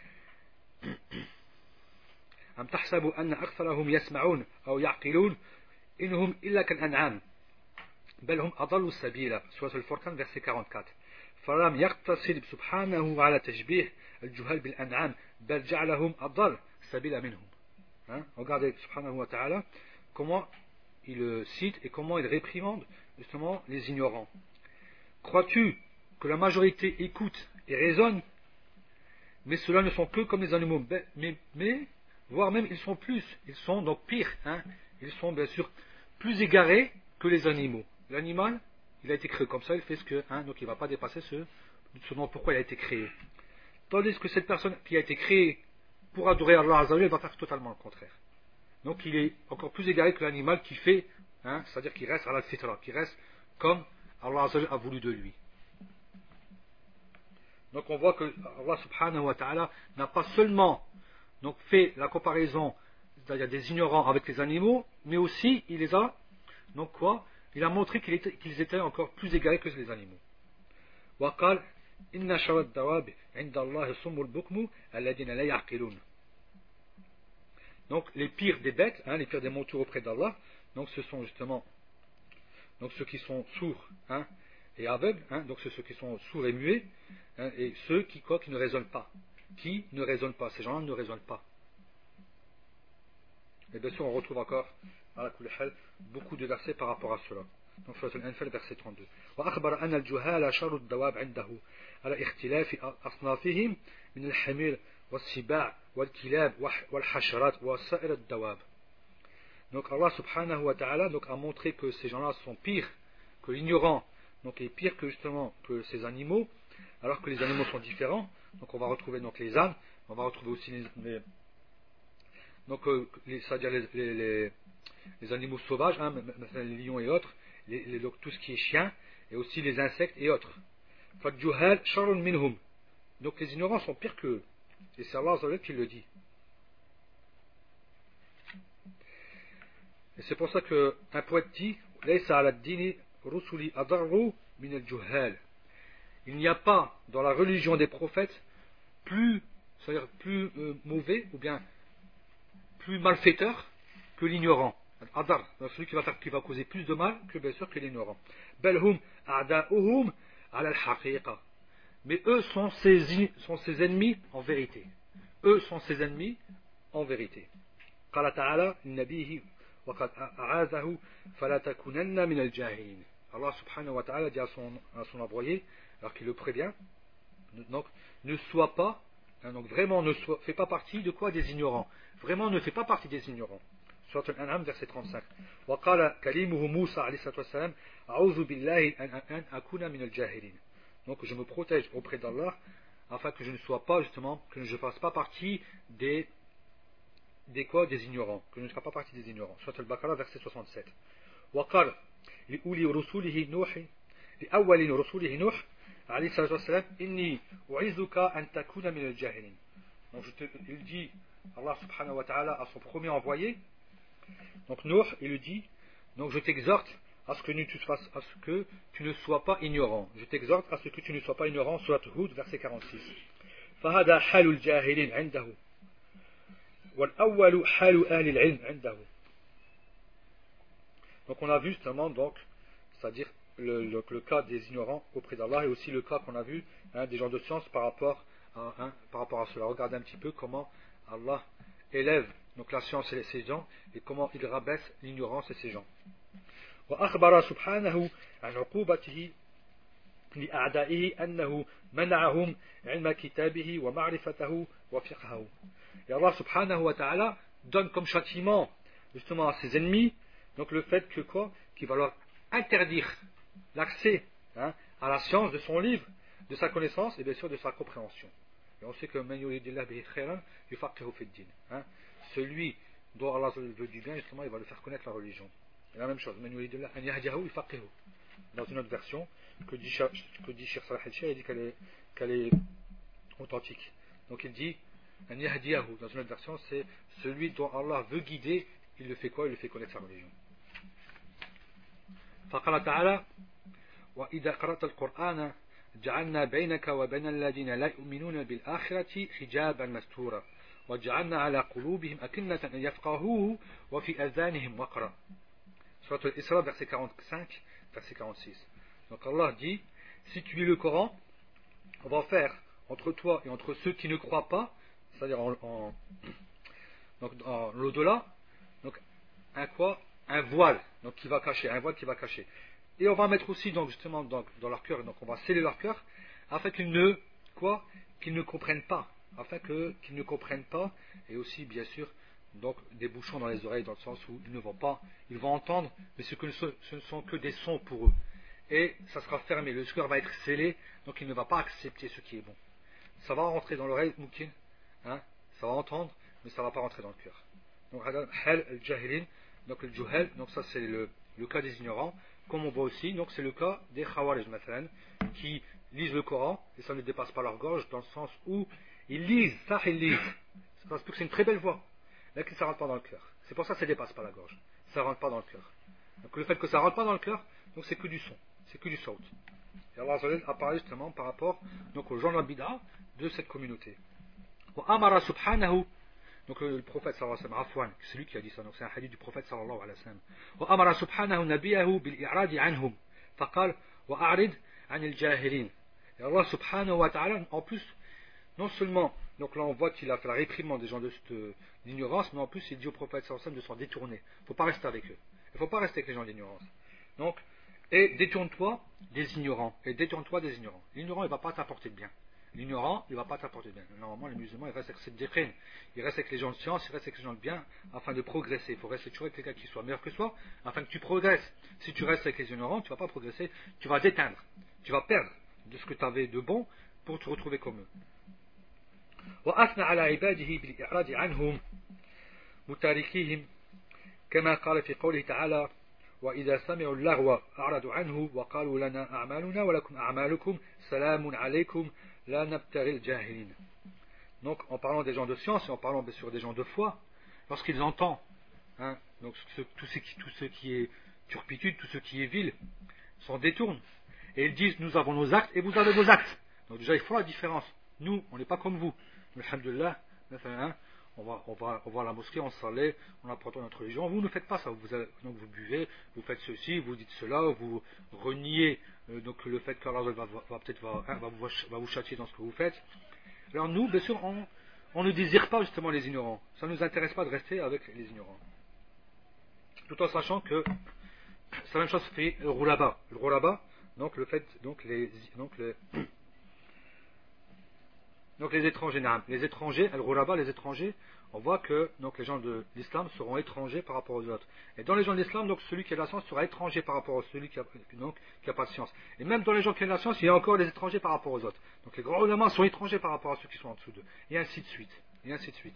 أم تحسبوا أن أكثرهم يسمعون أو يعقلون إنهم إلا كالأنعام بل هم أضلوا سبيلا. Surat Al-Furqan verset 44. فلم يقتصر سبحانه على تشبيه الجهال بالأنعام بل جعلهم أضل سبيلا منهم. Regardez subhanahu wa ta'ala comment il cite et comment il réprimande justement les ignorants. Crois-tu que la majorité écoute et raisonne, mais ceux-là ne sont que comme les animaux, mais voire même ils sont donc pires, ils sont bien sûr plus égarés que les animaux. L'animal, il a été créé comme ça, il fait ce que, donc il ne va pas dépasser ce dont pourquoi il a été créé. Tandis que cette personne qui a été créée pour adorer Allah Azza wa Jalla va faire totalement le contraire. Donc il est encore plus égaré que l'animal qui fait, c'est-à-dire qu'il reste à la fitra, qui reste comme Allah Azza wa Jalla a voulu de lui. Donc on voit que Allah subhanahu wa ta'ala n'a pas seulement donc fait la comparaison, c'est-à-dire des ignorants avec les animaux, mais aussi il les a, donc quoi? Il a montré qu'ils étaient encore plus égarés que les animaux. وقال إن شر الدواب عند الله الصم البكم الذين لا يعقلون. Donc les pires des bêtes, les pires des moutons auprès d'Allah, donc ce sont justement donc ceux qui sont sourds et aveugles, donc ceux qui sont sourds et muets, et ceux qui ne raisonnent pas. Qui ne raisonnent pas, ces gens-là ne raisonnent pas. Et bien sûr on retrouve encore beaucoup de versets par rapport à cela. Donc Surat Al-Anfal verset 32. وأخبر أن الجهال شر الدواب عنده على اختلاف أصنافهم من الحمير والسباع والكلاب والحشرات وسائر الدواب. Donc Allah subhanahu wa ta'ala donc, a montré que ces gens-là sont pires que l'ignorant, donc est pire que justement que ces animaux, alors que les animaux sont différents. Donc on va retrouver donc les ânes, on va retrouver aussi donc c'est-à-dire les animaux sauvages, hein, les lions et autres, donc tout ce qui est chien, et aussi les insectes et autres. فَالْجُهَالْ شَرٌ مِنْهُمْ. Donc les ignorants sont pires qu'eux. Et c'est Allah qui le dit. Et c'est pour ça qu'un poète dit لَيْسَ عَلَى الدِّينِ رُسُلِ أَضَرُّ مِنَ الْجُهَّالِ. Il n'y a pas dans la religion des prophètes plus, c'est-à-dire plus mauvais ou bien plus malfaiteur que l'ignorant. Adar, celui qui va causer plus de mal que bien sûr que l'ignorant. Belhum a'da'uhum ala al-haqiqa. Mais eux sont ses ennemis en vérité. Eux sont ses ennemis en vérité. قال تعالى لنبيه وقد أعاذه فلا تكونن من الجاهلين. Allah subhanahu wa ta'ala dit à son envoyé, alors qu'il le prévient, donc ne sois pas, hein, donc vraiment fais pas partie de quoi? Des ignorants. Vraiment ne fais pas partie des ignorants. Surat Al-An'am, verset 35. وقال كليمه موسى عليه الصلاة والسلام أعوذ بالله أن أكون من الجاهلين. Donc je me protège auprès d'Allah afin que je ne sois pas justement, que je ne fasse pas partie des quoi? Des ignorants, que je ne sois pas partie des ignorants. Surat Al-Baqarah, verset 67. وقال لأولي رسوله نوح لأول رسوله نوح عليه الصلاة والسلام إني أعيذك أن تكون من الجاهلين. Donc il dit Allah subhanahu wa ta'ala à son premier envoyé, donc Nuh, il lui dit, donc je t'exhorte à ce que tu ne sois pas ignorant. Je t'exhorte à ce que tu ne sois pas ignorant. Surat Hud, verset 46. فهذا حال الجاهلين عنده والأول حال أهل العلم عنده. Donc on a vu justement, donc, c'est-à-dire le cas des ignorants auprès d'Allah et aussi le cas qu'on a vu, hein, des gens de science par rapport à cela. Regardez un petit peu comment Allah élève donc la science et ces gens et comment il rabaisse l'ignorance et ces gens. وأخبر سبحانه عن عقوبته لأعدائه أنه منعهم علم كتابه ومعرفته وفقهه. Et Allah subhanahu wa ta'ala donne comme châtiment justement à ses ennemis donc le fait que quoi? Qu'il va leur interdire l'accès, hein, à la science de son livre, de sa connaissance et bien sûr de sa compréhension. Et on sait que man yuridillahu bihi khayran yufaqihu fid din, hein, celui dont Allah veut du bien justement il va le faire connaître la religion. Et la même chose, man yuridillahu an yahdiyahu yufaqihu. Dans une autre version que dit Cheikh Salah al-Sheikh, il dit qu'elle est authentique. Donc il dit an yahdiyahu, dans une autre version c'est celui dont Allah veut guider, il le fait quoi? Il le fait connaître sa religion. فقال تعالى وإذا قرأت القرآن جعلنا بينك وبين الذين لا يؤمنون بالآخرة حجابا مستورا وجعلنا على قلوبهم أكنة أن يفقهوه وفي أذانهم وقرا. Surat Al-Isra, verset 45, verset 46. Donc Allah dit, si tu lis le Coran, on va faire entre toi et entre ceux qui ne croient pas, c'est-à-dire donc dans l'au-delà, donc un voile, donc qui va cacher, un voile qui va cacher. Et on va mettre aussi donc justement dans leur cœur, donc on va sceller leur cœur, afin qu'ils ne comprennent pas, qu'ils ne comprennent pas, et aussi bien sûr donc des bouchons dans les oreilles, dans le sens où ils vont entendre, mais ce ne sont que des sons pour eux. Et ça sera fermé, le cœur va être scellé, donc il ne va pas accepter ce qui est bon. Ça va rentrer dans l'oreille, moukin, hein, ça va entendre, mais ça ne va pas rentrer dans le cœur. Donc hal al-jahilin, donc le juhal, donc ça c'est le cas des ignorants, comme on voit aussi, donc c'est le cas des khawarij mathalan, qui lisent le Coran et ça ne dépasse pas leur gorge, dans le sens où ils lisent, c'est parce que c'est une très belle voix, mais que ça ne rentre pas dans le cœur. C'est pour ça que ça ne dépasse pas la gorge, ça ne rentre pas dans le cœur. Donc le fait que ça ne rentre pas dans le cœur, donc c'est que du son, c'est que du saut. Et Allah a parlé justement par rapport donc aux gens de la bid'a de cette communauté. Wa amara subhanahu. Donc le prophète sallallahu alayhi wa sallam, c'est lui qui a dit ça, donc c'est un hadith du prophète sallallahu alayhi wa sallam. Wa amara subhanahu nabiyahu bil i'radi anhum, faqal wa a'rid anil jahilin. Et Allah subhanahu wa ta'ala, en plus, non seulement, donc là on voit qu'il a fait la réprimande des gens de l'ignorance, mais en plus il dit au prophète sallallahu alayhi wa sallam de s'en détourner. Il ne faut pas rester avec eux. Il ne faut pas rester avec les gens d'ignorance. Donc, et détourne-toi des ignorants. L'ignorant il ne va pas t'apporter de bien. l'ignorant, il ne va pas t'apporter bien. Normalement, les musulmans, ils restent avec cette décrène. Ils restent avec les gens de science, ils restent avec les gens de bien, afin de progresser. Il faut rester toujours avec quelqu'un qui soit meilleur que soi, afin que tu progresses. Si tu restes avec les ignorants, tu ne vas pas progresser, tu vas t'éteindre. Tu vas perdre de ce que tu avais de bon pour te retrouver comme eux. وأثنى على عباده بالإعراض عنهم متاركيهم كما قال في قوله تعالى وإذا سمعوا اللغو أعرضوا عنه وقالوا لنا أعمالنا ولكم أعمالكم سلام عليكم لا نبتغي الجاهلين. Donc en parlant des gens de science et en parlant bien sûr des gens de foi, lorsqu'ils entendent donc tout ce qui est turpitude, tout ce qui est vil s'en détournent et ils disent nous avons nos actes et vous avez vos actes. Donc déjà il faut la différence. Nous on n'est pas comme vous. Alhamdulillah, on va à la mosquée, on s'allait, on apprend notre religion. Vous ne faites pas ça. Donc vous buvez, vous faites ceci, vous dites cela, vous reniez donc le fait qu'Allah va vous châtier dans ce que vous faites. Alors nous, bien sûr, on ne désire pas justement les ignorants. Ça ne nous intéresse pas de rester avec les ignorants. Tout en sachant que c'est la même chose fait le roulaba. Le roulaba, donc le fait, donc les étrangers, les étrangers, al-Ghuraba, les étrangers, on voit que donc, les gens de l'islam seront étrangers par rapport aux autres. Et dans les gens de l'islam, donc celui qui a de la science sera étranger par rapport à celui qui a pas de science. Et même dans les gens qui ont de la science, il y a encore des étrangers par rapport aux autres. Donc les grands ulama sont étrangers par rapport à ceux qui sont en dessous d'eux. Et ainsi de suite. Et ainsi de suite.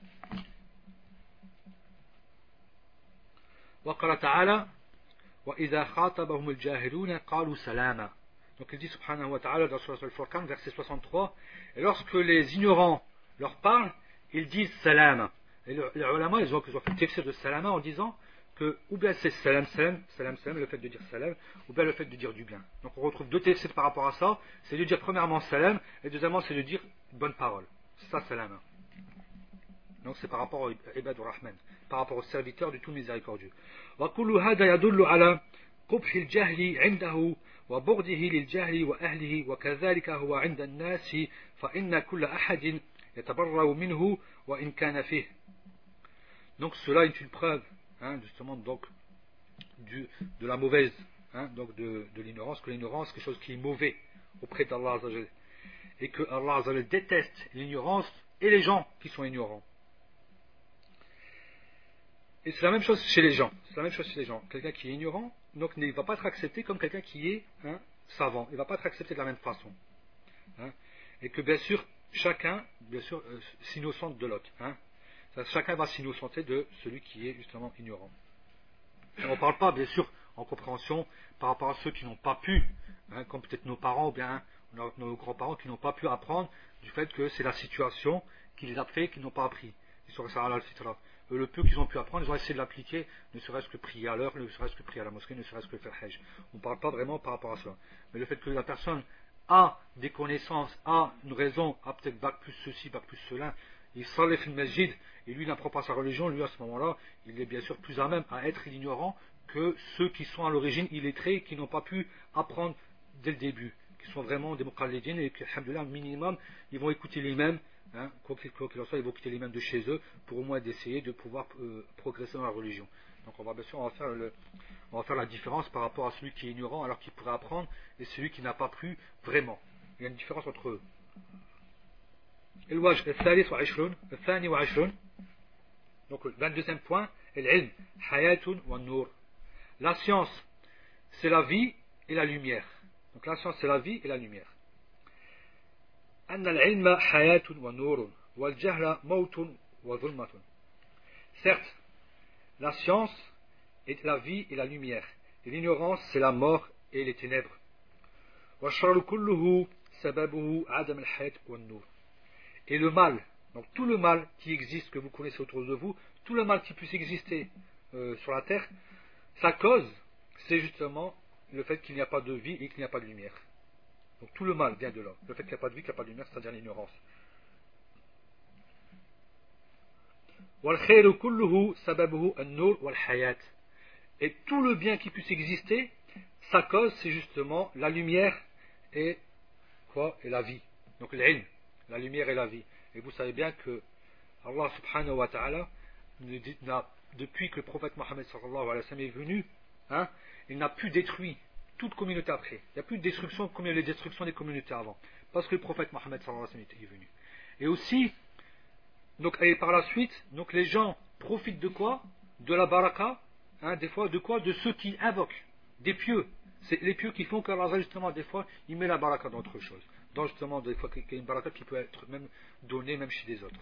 وقال تعالى وإذا خاطبهم الجاهلون قالوا سلاما. Donc il dit subhanahu wa ta'ala dans Surah Al-Furqan, verset 63, et lorsque les ignorants leur parlent, ils disent salam. Et les ulama, ils ont fait le tafsir de salama en disant que, ou bien c'est salam, le fait de dire salam, ou bien le fait de dire du bien. Donc on retrouve deux tafsirs par rapport à ça, c'est de dire premièrement salam, et deuxièmement c'est de dire une bonne parole. C'est ça salama. Donc c'est par rapport au Ibadur Rahman, par rapport aux serviteurs du tout miséricordieux. وَكُلُّ هَذَا يَدُلُّ عَلَى قُبْحِ الْجَهْلِ عِنْدَهُ وبغضه للجهل وأهله وكذلك هو عند الناس فإن كل أحد يتبرأ منه وإن كان فيه. Donc cela est une preuve justement donc de la mauvaise donc de l'ignorance, que l'ignorance est quelque chose qui est mauvais auprès d'Allah Azza wa Jal, et que Allah Azza wa Jal déteste l'ignorance et les gens qui sont ignorants. Et c'est la même chose chez les gens. Quelqu'un qui est ignorant, donc il ne va pas être accepté comme quelqu'un qui est savant. Il ne va pas être accepté de la même façon. Et que bien sûr, chacun s'innocente de l'autre. Chacun va s'innocenter de celui qui est justement ignorant. Et on ne parle pas, bien sûr, en compréhension par rapport à ceux qui n'ont pas pu, comme peut-être nos parents ou bien nos grands-parents qui n'ont pas pu apprendre du fait que c'est la situation qui les a fait, qu'ils n'ont pas appris. Ils sont restés à al-fitra. Le peu qu'ils ont pu apprendre, ils ont essayé de l'appliquer, ne serait-ce que prier à l'heure, ne serait-ce que prier à la mosquée, ne serait-ce que faire hajj. On ne parle pas vraiment par rapport à cela. Mais le fait que la personne a des connaissances, a une raison, a peut-être bac plus ceci, bac plus cela, il s'enlève une masjid, et lui n'apprend pas sa religion, lui à ce moment-là, il est bien sûr plus à même à être ignorant que ceux qui sont à l'origine illettrés, qui n'ont pas pu apprendre dès le début, qui sont vraiment des muqallidines et qui, alhamdoulilah, minimum, ils vont écouter les mêmes. Quoi qu'il en soit, ils vont quitter les mêmes de chez eux pour au moins d'essayer de pouvoir progresser dans la religion. Donc on va bien sûr on va faire la différence par rapport à celui qui est ignorant alors qu'il pourrait apprendre et celui qui n'a pas pu vraiment. Il y a une différence entre eux. الوجه الثالث والعشرون الثاني والعشرون. Donc le 22e point, العلم حياة والنور. La science, c'est la vie et la lumière. Donc la science, c'est la vie et la lumière. أن العلم حياة ونور والجهل موت وظلمة. Certes, la science est la vie et la lumière, et l'ignorance c'est la mort et les ténèbres. والشر كله سببه عدم الحياة والنور. Et le mal, donc tout le mal qui existe, que vous connaissez autour de vous, tout le mal qui puisse exister sur la terre, sa cause, c'est justement le fait qu'il n'y a pas de vie et qu'il n'y a pas de lumière. Donc tout le mal vient de là. Le fait qu'il n'y a pas de vie, qu'il n'y a pas de lumière, c'est-à-dire l'ignorance. Et tout le bien qui puisse exister, sa cause, c'est justement la lumière et quoi? Et la vie. Donc l'ilm, la lumière et la vie. Et vous savez bien que Allah subhanahu wa ta'ala, depuis que le prophète Mohammed sallallahu alayhi wa sallam est venu, il n'a pu détruire toute communauté après. Il n'y a plus de destruction comme il y a les destructions des communautés avant. Parce que le prophète Mohammed sallallahu alayhi wa sallam est venu. Et aussi, donc, et par la suite, donc les gens profitent de quoi? De la baraka, hein, des fois, de quoi? De ceux qui invoquent, des pieux. C'est les pieux qui font que Allah, justement, des fois, il met la baraka dans autre chose. Donc, justement, des fois, il y a une baraka qui peut être même donnée, même chez des autres.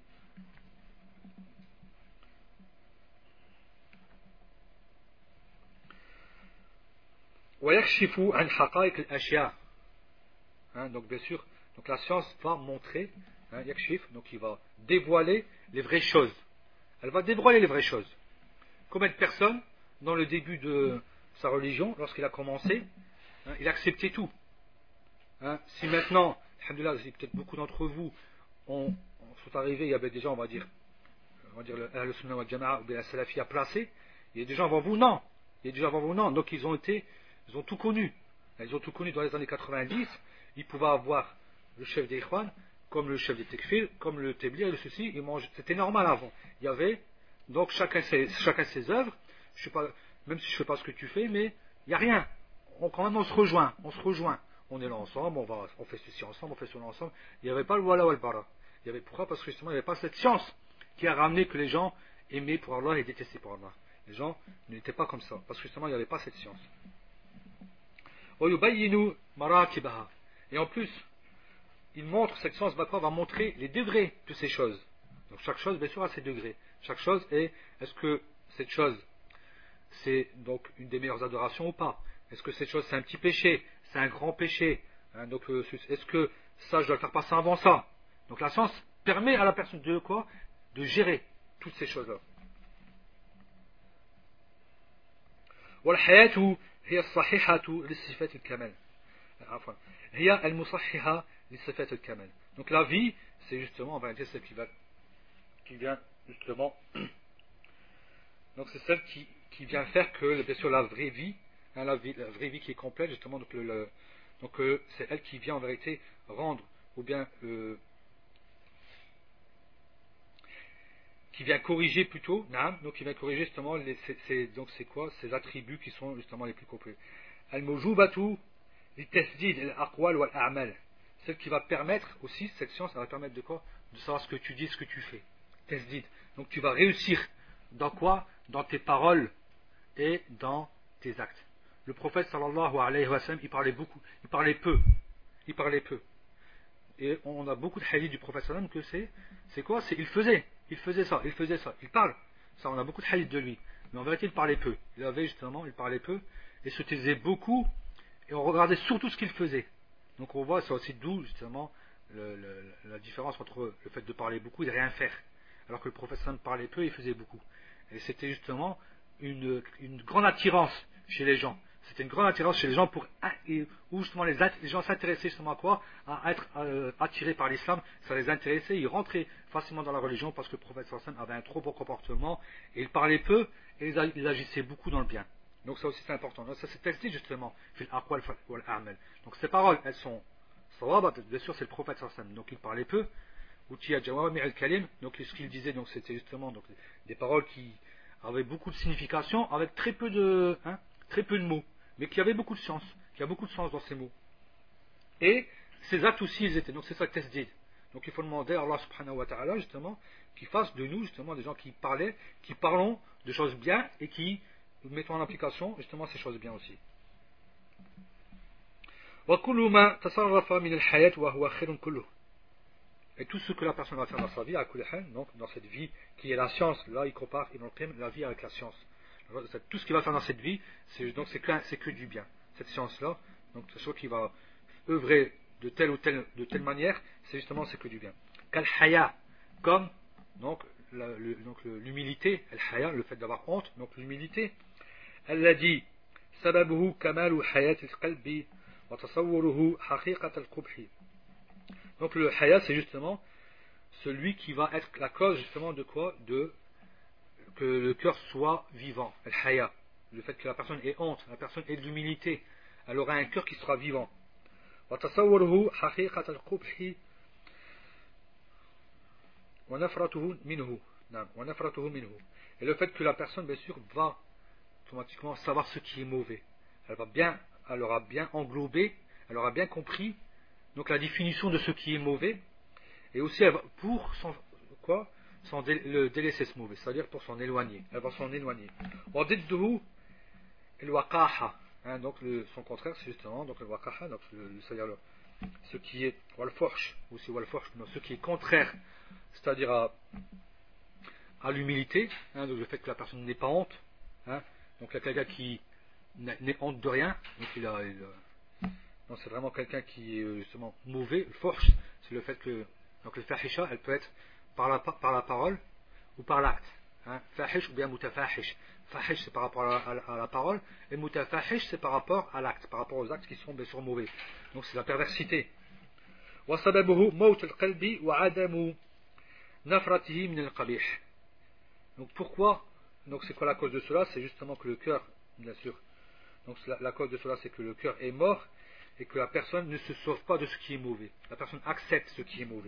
Hein, donc bien sûr, donc la science va montrer, hein, yakshif, donc il va dévoiler les vraies choses. Elle va dévoiler les vraies choses. Combien de personnes, dans le début de sa religion, lorsqu'il a commencé, hein, il acceptait tout. Hein, si maintenant, alhamdoulilah, peut-être beaucoup d'entre vous sont arrivés, il y avait déjà, on va dire le Ahl-Sunnah wal Jama'a ou bien la Salafiyya placé, il y a des gens avant vous, non. Il y a des gens avant vous, non. Donc ils ont tout connu. Ils ont tout connu dans les années 90. Ils pouvaient avoir le chef des Ikhwan, comme le chef des Tekfir, comme le Teblir, le ceci. C'était normal avant. Il y avait, donc chacun ses œuvres. Je sais pas, même si je ne fais pas ce que tu fais, mais il n'y a rien. Quand même, on se rejoint. On est là ensemble, on fait ceci ensemble, on fait cela ensemble. Il n'y avait pas le wala wal bara. Pourquoi? Parce que justement, il n'y avait pas cette science qui a ramené que les gens aimaient pour Allah et détestaient pour Allah. Les gens n'étaient pas comme ça, parce que justement, il n'y avait pas cette science. Et en plus, il montre, cette science va montrer les degrés de ces choses. Donc chaque chose, bien sûr, a ses degrés. Chaque chose est-ce que cette chose, c'est donc une des meilleures adorations ou pas? Est-ce que cette chose, c'est un petit péché? C'est un grand péché? Hein, donc, est-ce que ça, je dois le faire passer avant ça? Donc la science permet à la personne de quoi? De gérer toutes ces choses-là. والحياة هي الصحيحة لصفات الكمال. عفوا هي المصححة لصفات الكمال. Donc la vie, c'est justement, en vérité, celle qui vient justement, donc c'est celle qui vient faire que, bien sûr, la vraie vie, hein, la vraie vie qui est complète, justement, donc c'est elle qui vient en vérité rendre, ou bien qui vient corriger plutôt, donc qui vient corriger justement donc c'est quoi? Ces attributs qui sont justement les plus complets. Al-mujubatu li-tasdid al-aqwal wal-a'mal. Celle qui va permettre aussi, cette science, elle va permettre de quoi? De savoir ce que tu dis, ce que tu fais. Tasdid. Donc tu vas réussir dans quoi? Dans tes paroles et dans tes actes. Le prophète sallallahu alayhi wa sallam, il parlait beaucoup, il parlait peu. Et on a beaucoup de hadiths du prophète sallallahu alayhi wa sallam que c'est quoi? Il faisait ça, il parle. Ça, on a beaucoup de hadiths de lui. Mais en vérité, il parlait peu. Il parlait peu et se taisait beaucoup. Et on regardait surtout ce qu'il faisait. Donc on voit, c'est aussi d'où justement la différence entre le fait de parler beaucoup et de rien faire. Alors que le prophète sallam parlait peu et il faisait beaucoup. Et c'était justement une grande attirance chez les gens. C'était une grande attirance chez les gens où justement les gens s'intéressaient justement à quoi? À être attirés par l'islam. Ça les intéressait, ils rentraient facilement dans la religion parce que le prophète sallallahu alayhi wa sallam avait un trop bon comportement et il parlait peu et il agissait beaucoup dans le bien. Donc ça aussi c'est important. Donc ça c'est testé justement fil aqwal wal a'mal. Donc ces paroles elles sont sawaba, bien sûr c'est le prophète sallallahu alayhi wa sallam. Donc il parlait peu. Utiya jawami al-kalim. Donc ce qu'il disait donc c'était justement donc des paroles qui avaient beaucoup de signification avec très peu de mots, mais qui avaient beaucoup de sens, qui a beaucoup de sens dans ces mots. Et ces actes aussi ils étaient. Donc c'est ça le tasdid. Donc il faut demander à Allah subhanahu wa ta'ala justement qu'il fasse de nous justement des gens qui parlons de choses bien et qui mettons en application justement ces choses bien aussi. Et tout ce que la personne va faire dans sa vie, donc dans cette vie qui est la science, là il compare la vie avec la science. Tout ce qu'il va faire dans cette vie, c'est que du bien. Cette science-là, donc ce qui va œuvrer de telle manière, c'est que du bien. Kal-haya, comme donc l'humilité, al-haya, le fait d'avoir honte, donc l'humilité. Elle a dit sababuhu kamalu hayat al-qalbi wa tasawwuruhu haqiqat al-qubhi. Donc le haya c'est justement celui qui va être la cause justement de quoi? Que le cœur soit vivant. Al-haya, le fait que la personne ait honte, la personne ait de l'humilité, elle aura un cœur qui sera vivant. Wa tasawwuruhu haqiqat al-qubhi wa nafratuhu minhu. Et le fait que la personne bien sûr va automatiquement savoir ce qui est mauvais. Elle va bien elle aura bien englobé, elle aura bien compris donc la définition de ce qui est mauvais, et aussi elle va, pour le délaisser ce mauvais, c'est-à-dire pour s'en éloigner. Elle va s'en éloigner. وضده الوقاحة, donc son contraire c'est justement donc le waqaha, donc c'est-à-dire ce qui est wal-fuhsh, ou c'est wal-fuhsh, ce qui est contraire, c'est-à-dire à l'humilité, donc le fait que la personne n'ait pas honte, donc il y a quelqu'un qui n'est honte de rien, donc c'est vraiment quelqu'un qui est justement mauvais. Le fuhsh, c'est le fait que donc le fahisha, elle peut être par la parole ou par l'acte, fahish ou bien mutafahish. Fahish c'est par rapport à la parole, et mutafahish c'est par rapport à l'acte, par rapport aux actes qui sont bien sûr mauvais. Donc c'est la perversité. وسببه موت القلب وعدم نفرته من القبيح. Donc pourquoi? Donc c'est quoi la cause de cela? C'est justement que le cœur, bien sûr. Donc la cause de cela, c'est que le cœur est mort et que la personne ne se sauve pas de ce qui est mauvais. La personne accepte ce qui est mauvais.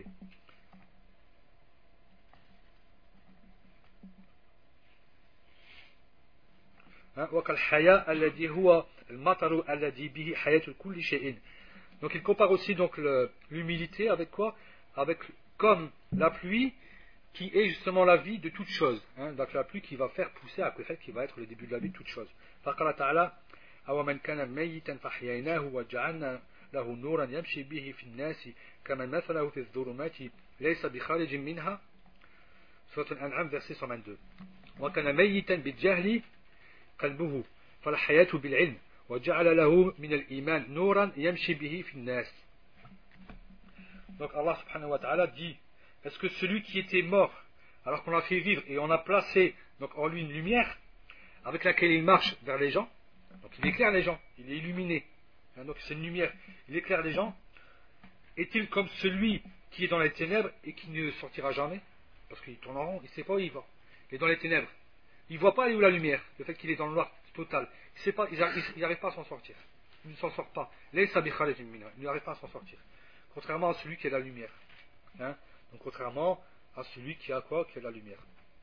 Donc il compare aussi donc l'humilité avec quoi? Avec comme la pluie qui est justement la vie de toute chose. Donc la pluie qui va faire pousser à fait qui va être le début de la vie de toute chose. فقال تعالى أَوَمَنْ كَانَ مَيِّتًا فَأَحْيَيْنَاهُ وَجَعَلْنَا لَهُ نُورًا يَمْشِي بِهِ فِي النَّاسِ كَمَنْ مَثَلَهُ فِي الظُّلُمَاتِ لَيْسَ بِخَارِجٍ مِنْهَا. Sourate Al-An'am verset 122. وَكَانَ مَيِّتًا بِالْجَهْلِ قَلْبُهُ فَالْحَيَاةُ بِالْعِلْمِ وَجَعَلَ لَهُ مِنَ الْإِيمَانِ نُورًا يَمْشِي بِهِ فِي النَّاسِ. Donc Allah subhanahu wa ta'ala dit, est-ce que celui qui était mort alors qu'on l'a fait vivre et on a placé donc en lui une lumière avec laquelle il marche vers les gens, donc il éclaire les gens, il est illuminé, donc c'est une lumière, il éclaire les gens, est-il comme celui qui est dans les ténèbres et qui ne sortira jamais, parce qu'il tourne en rond, il ne sait pas où il va, il est dans les ténèbres, il ne voit pas où la lumière, le fait qu'il est dans le noir total, il n'arrive pas à s'en sortir, il ne s'en sort pas, il n'arrive pas à s'en sortir, contrairement à celui qui est la lumière, donc contrairement à celui qui a quoi, qui est la lumière.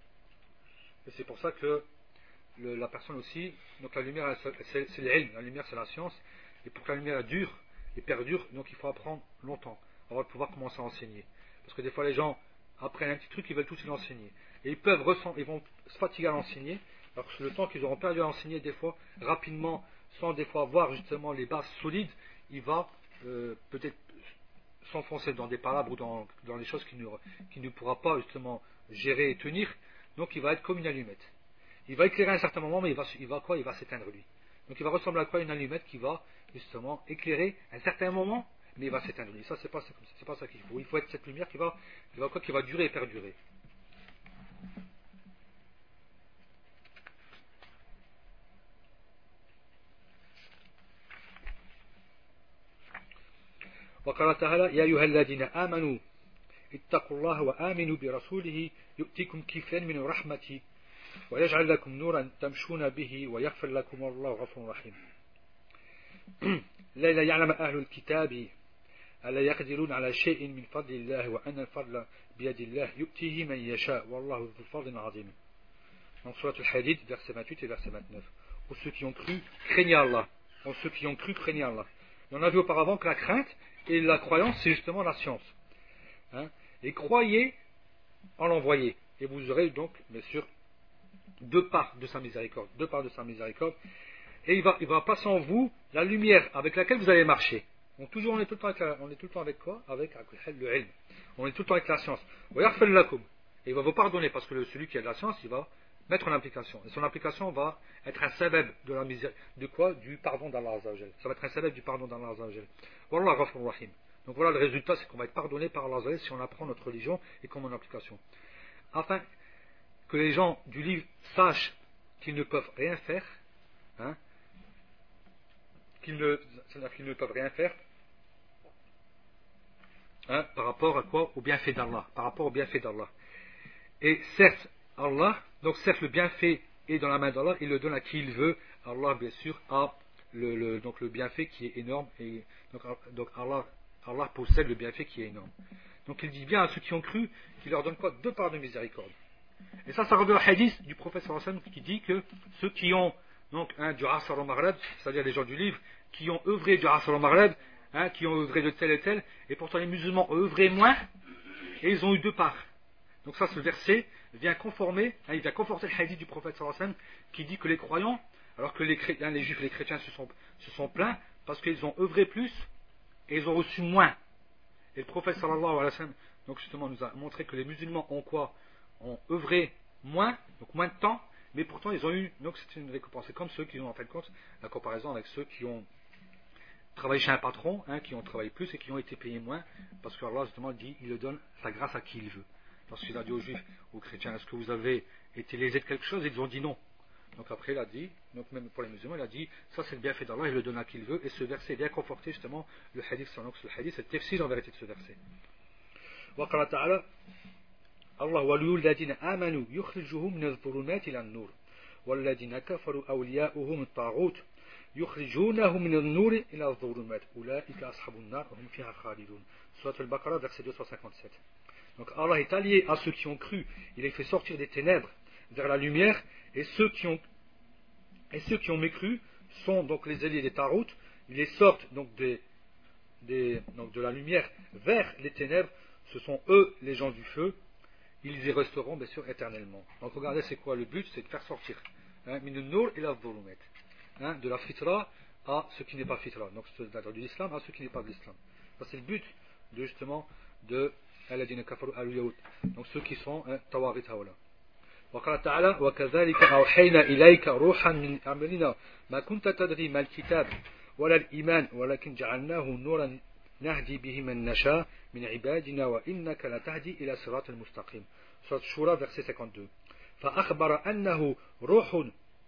Et c'est pour ça que la personne aussi, donc la lumière c'est l'ilm, la lumière c'est la science, et pour que la lumière dure et perdure, donc il faut apprendre longtemps avant de pouvoir commencer à enseigner. Parce que des fois les gens apprennent un petit truc, ils veulent tous l'enseigner. Et ils vont se fatiguer à l'enseigner, alors que le temps qu'ils auront perdu à enseigner des fois, rapidement, sans des fois avoir justement les bases solides, il va peut-être s'enfoncer dans des palabres ou dans des choses qu'il ne pourra pas justement gérer et tenir, donc il va être comme une allumette. Il va éclairer à un certain moment, mais il va s'éteindre lui. Donc il va ressembler à quoi? Une allumette qui va justement éclairer à un certain moment, mais il va s'éteindre lui. Ça, c'est pas ça qu'il faut. Il faut être cette lumière qui va durer et perdurer. وقال تعالى يا أيها الذين آمنوا اتقوا الله وآمنوا برسوله يؤتكم كفلا من رحمته ويجعل لكم نورا تمشون به ويغفر لكم والله غفور رحيم. لا يعلم أهل الكتاب ألا يقدرون على شيء من فضل الله وأن الفضل بيد الله يؤتيه من يشاء والله ذو الفضل العظيم. Donc Surat Al-Hadid, verset 28 et verset 29. Pour ceux qui ont cru, craignez Allah. Pour ceux qui ont cru, craignez Allah. Et on a vu auparavant que la crainte et la croyance, c'est justement la science. Et croyez en l'envoyé. Et vous aurez donc, bien sûr, deux parts de sa miséricorde. Et il va passer en vous la lumière avec laquelle vous allez marcher. Donc toujours, on est tout le temps avec quoi? Avec le ilm. On est tout le temps avec la science. Et il va vous pardonner parce que celui qui a de la science, il va mettre en application. Et son application va être un sabab de la misère, de quoi? Du pardon d'Allah Azza wa Jal. Ça va être un sabab du pardon d'Allah Azza wa Jal. Wallah ghafur rahim. Donc voilà, le résultat, c'est qu'on va être pardonné par Allah Azza wa Jal si on apprend notre religion et qu'on met en application. Afin que les gens du livre sachent qu'ils ne peuvent rien faire, c'est-à-dire qu'ils ne peuvent rien faire par rapport à quoi? Au bienfait d'Allah, par rapport au bienfait d'Allah. Et certes, certes le bienfait est dans la main d'Allah, il le donne à qui il veut. Allah, bien sûr, a donc le bienfait qui est énorme, et donc Allah possède le bienfait qui est énorme. Donc il dit bien à ceux qui ont cru qu'il leur donne quoi? Deux parts de miséricorde. Et ça revient au hadith du prophète sallallahu alayhi wa sallam qui dit que ceux qui ont donc du Asr au Maghreb, c'est-à-dire les gens du livre, qui ont œuvré du Asr au Maghreb, qui ont œuvré de tel et tel, et pourtant les musulmans ont œuvré moins, et ils ont eu 2 parts. Donc ça, ce verset vient conformer, il vient conforter le hadith du prophète sallallahu alayhi wa sallam, qui dit que les croyants, alors que les juifs et les chrétiens se sont plaints, parce qu'ils ont œuvré plus, et ils ont reçu moins. Et le prophète sallallahu alayhi wa sallam, donc justement, nous a montré que les musulmans ont quoi? Ont œuvré moins, donc moins de temps, mais pourtant ils ont eu, donc c'est une récompense. C'est comme ceux qui ont en fait compte la comparaison avec ceux qui ont travaillé chez un patron, qui ont travaillé plus et qui ont été payés moins, parce que Allah justement dit, il le donne sa grâce à qui il veut. Lorsqu'il a dit aux juifs, aux chrétiens, est-ce que vous avez été lésés de quelque chose? Ils ont dit non. Donc après il a dit, donc même pour les musulmans, il a dit, ça c'est le bienfait d'Allah, il le donne à qui il veut, et ce verset vient conforter justement le hadith, donc le hadith, c'est le tafsir en vérité de ce verset. وقال تعالى الله ولي الذين آمنوا يخرجهم من الظلمات إلى النور والذين كفروا أولياؤهم الطاغوت يخرجونهم من النور إلى الظلمات أولئك أصحاب النار وهم فيها خالدون. Sourate Al-Baqarah, verset 257. Donc Allah est allié à ceux qui ont cru, il les fait sortir des ténèbres vers la lumière, et ceux qui ont mécru sont donc les alliés des Tarout, ils les sortent donc donc de la lumière vers les ténèbres, ce sont eux les gens du feu, ils y resteront bien sûr éternellement. Donc regardez, c'est quoi le but? C'est de faire sortir min an-nur ila al-dhulumat, de la fitra à ce qui n'est pas fitra, donc de l'islam à ce qui n'est pas de l'islam. Ça c'est le but de justement de alladhina kafaru al-yahud, donc ceux qui sont tawarit haula. وقال تعالى وكذلك أوحينا إليك روحا من أمرنا ما كنت تدري ما الكتاب ولا الإيمان ولكن جعلناه نورا نهدي به من نشاء من عبادنا وإنك لتهدي إلى صراط المستقيم. Sourate Shura, verset 52. فأخبر أنه روح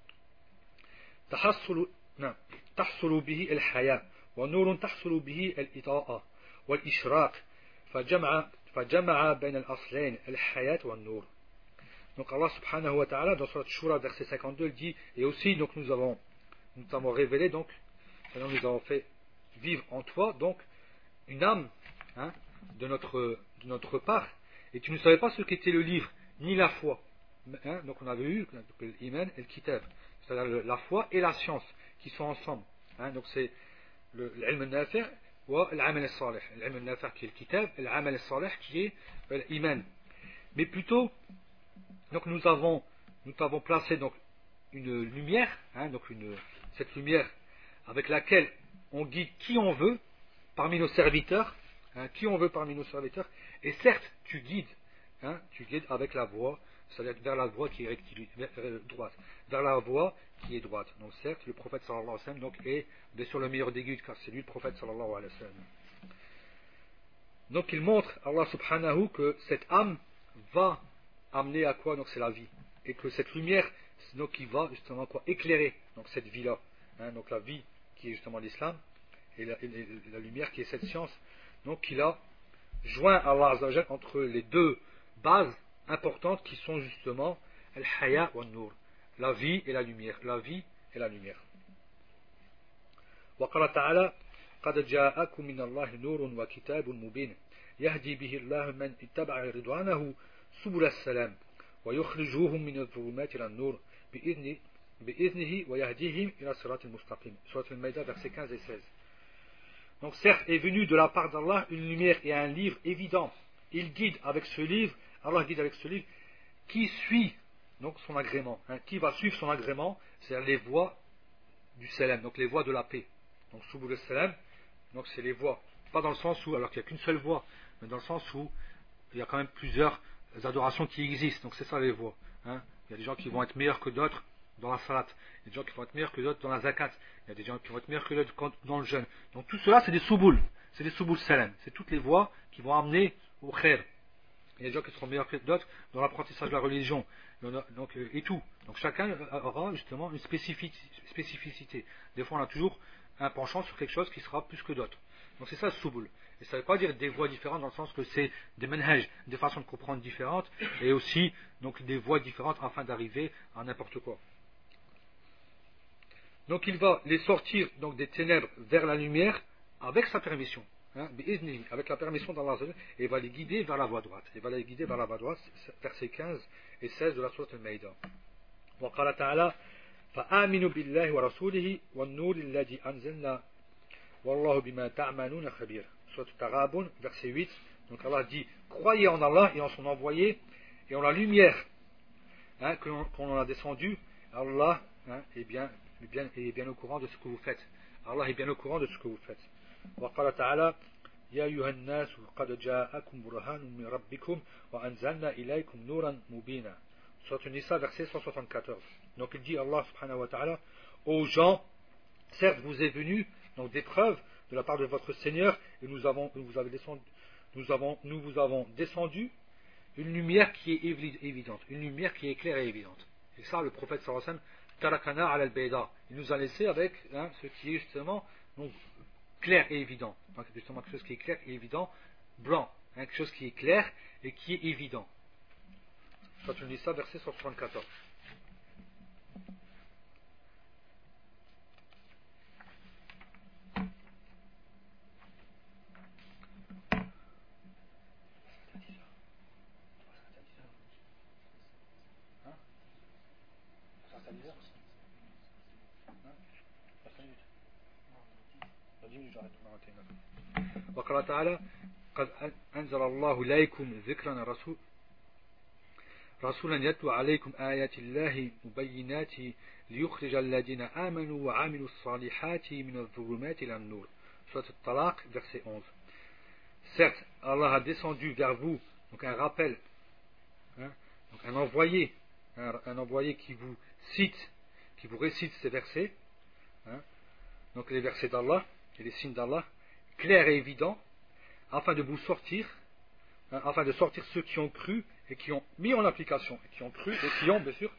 تحصل به الحياة ونور تحصل به الإضاءة والإشراق فجمع بين الأصلين الحياة والنور. Donc Allah subhanahu wa ta'ala dans Sourate Shura, verset 52, il dit, et aussi donc nous t'avons révélé, donc nous avons fait vivre en toi donc une âme de notre part, et tu ne savais pas ce qu'était le livre ni la foi, donc on avait eu l'iman et le kitab, c'est-à-dire la foi et la science qui sont ensemble, donc c'est l'ilm al-nafi' ou l'amal al-salih, l'ilm al-nafi' qui est le kitab et l'amal al-salih qui est l'iman. Mais plutôt donc nous t'avons placé donc une lumière, cette lumière avec laquelle on guide qui on veut parmi nos serviteurs, et certes tu guides avec la voie, c'est-à-dire vers la voie qui est droite, vers la voie qui est droite. Donc certes le prophète sallallahu alayhi wa sallam donc est bien sûr le meilleur des guides, car c'est lui le prophète sallallahu alayhi wa sallam. Donc il montre Allah subhanahu que cette âme va amener à quoi? Donc c'est la vie, et que cette lumière donc qui va justement éclairer donc cette vie là, donc la vie qui est justement l'islam et la lumière qui est cette science, donc il a joint Allah Azza wa Jal entre les deux bases importantes qui sont justement al-haya wa an-nur, la vie et la lumière, وقال تعالى قد جاءكم من الله نور وكتاب مبين يهدي به الله من اتبع رضوانه سبل السلام ويخرجوهم من الظلمات إلى النور بإذنه ويهديهم إلى صراط المستقيم. Sourate Al-Maïda, versets 15 et 16. Donc certes est venu de la part d'Allah une lumière et un livre évident. Il guide avec ce livre, Allah guide avec ce livre, qui suit donc son agrément, qui va suivre son agrément, c'est-à-dire les voies du salam, donc les voies de la paix. Donc subul al-salam, donc c'est les voies, pas dans le sens où, alors qu'il n'y a qu'une seule voie, mais dans le sens où il y a quand même plusieurs adorations qui existent, donc c'est ça les voies. Il y a des gens qui vont être meilleurs que d'autres dans la salat, il y a des gens qui vont être meilleurs que d'autres dans la zakat, il y a des gens qui vont être meilleurs que d'autres dans le jeûne. Donc tout cela c'est des subul salam, c'est toutes les voies qui vont amener au khair. Il y a des gens qui seront meilleurs que d'autres dans l'apprentissage de la religion, donc, et tout. Donc chacun aura justement une spécificité. Des fois on a toujours un penchant sur quelque chose qui sera plus que d'autres. Donc c'est ça le subul. Et ça ne veut pas dire des voies différentes dans le sens que c'est des manhaj, des façons de comprendre différentes, et aussi donc des voies différentes afin d'arriver à n'importe quoi. Donc il va les sortir donc des ténèbres vers la lumière avec sa permission, avec la permission d'Allah, et il va les guider vers la voie droite. Versets 15 et 16 de la sourate Al-Maïda. وقال تعالى فآمنوا بالله ورسوله والنور الذي أنزلنا والله بما تعملون خبير. Sourate Taghabun, verset 8. Donc Allah dit, croyez en Allah et en son envoyé et en la lumière qu'on a descendu. Allah est bien au courant de ce que vous faites. Allah est bien au courant de ce que vous faites. وقال تعالى يا أيها الناس قد جاءكم برهان من ربكم وأنزلنا إليكم نورا مبينا. Sourate Nisa, verset 174. Donc il dit Allah subhanahu wa ta'ala aux gens, certes vous est venu donc des preuves de la part de votre Seigneur et nous vous avons descendu une lumière qui est évidente, une lumière qui est claire et évidente. Et ça le prophète sallallahu alayhi wa sallam tarakana ala al-bayda, il nous a laissé avec ce qui est justement donc, clair et évident. Donc justement quelque chose qui est clair et évident, blanc, quelque chose qui est clair et qui est évident. Soit tu lis ça, verset 174. وقال تعالى قد أنزل الله إليكم ذكرا رسولا يتلو عليكم آيات الله مبينات ليخرج الذين آمنوا وعملوا الصالحات من الظلمات إلى النور. Sourate Talaq, verset 11. Certes, Allah a descendu vers vous donc un rappel, donc un envoyé qui vous cite, qui vous récite ces versets, donc les versets d'Allah et les signes d'Allah, clairs et évidents, afin de vous sortir, afin de sortir ceux qui ont cru et qui ont mis en application, et qui ont cru et qui ont bien sûr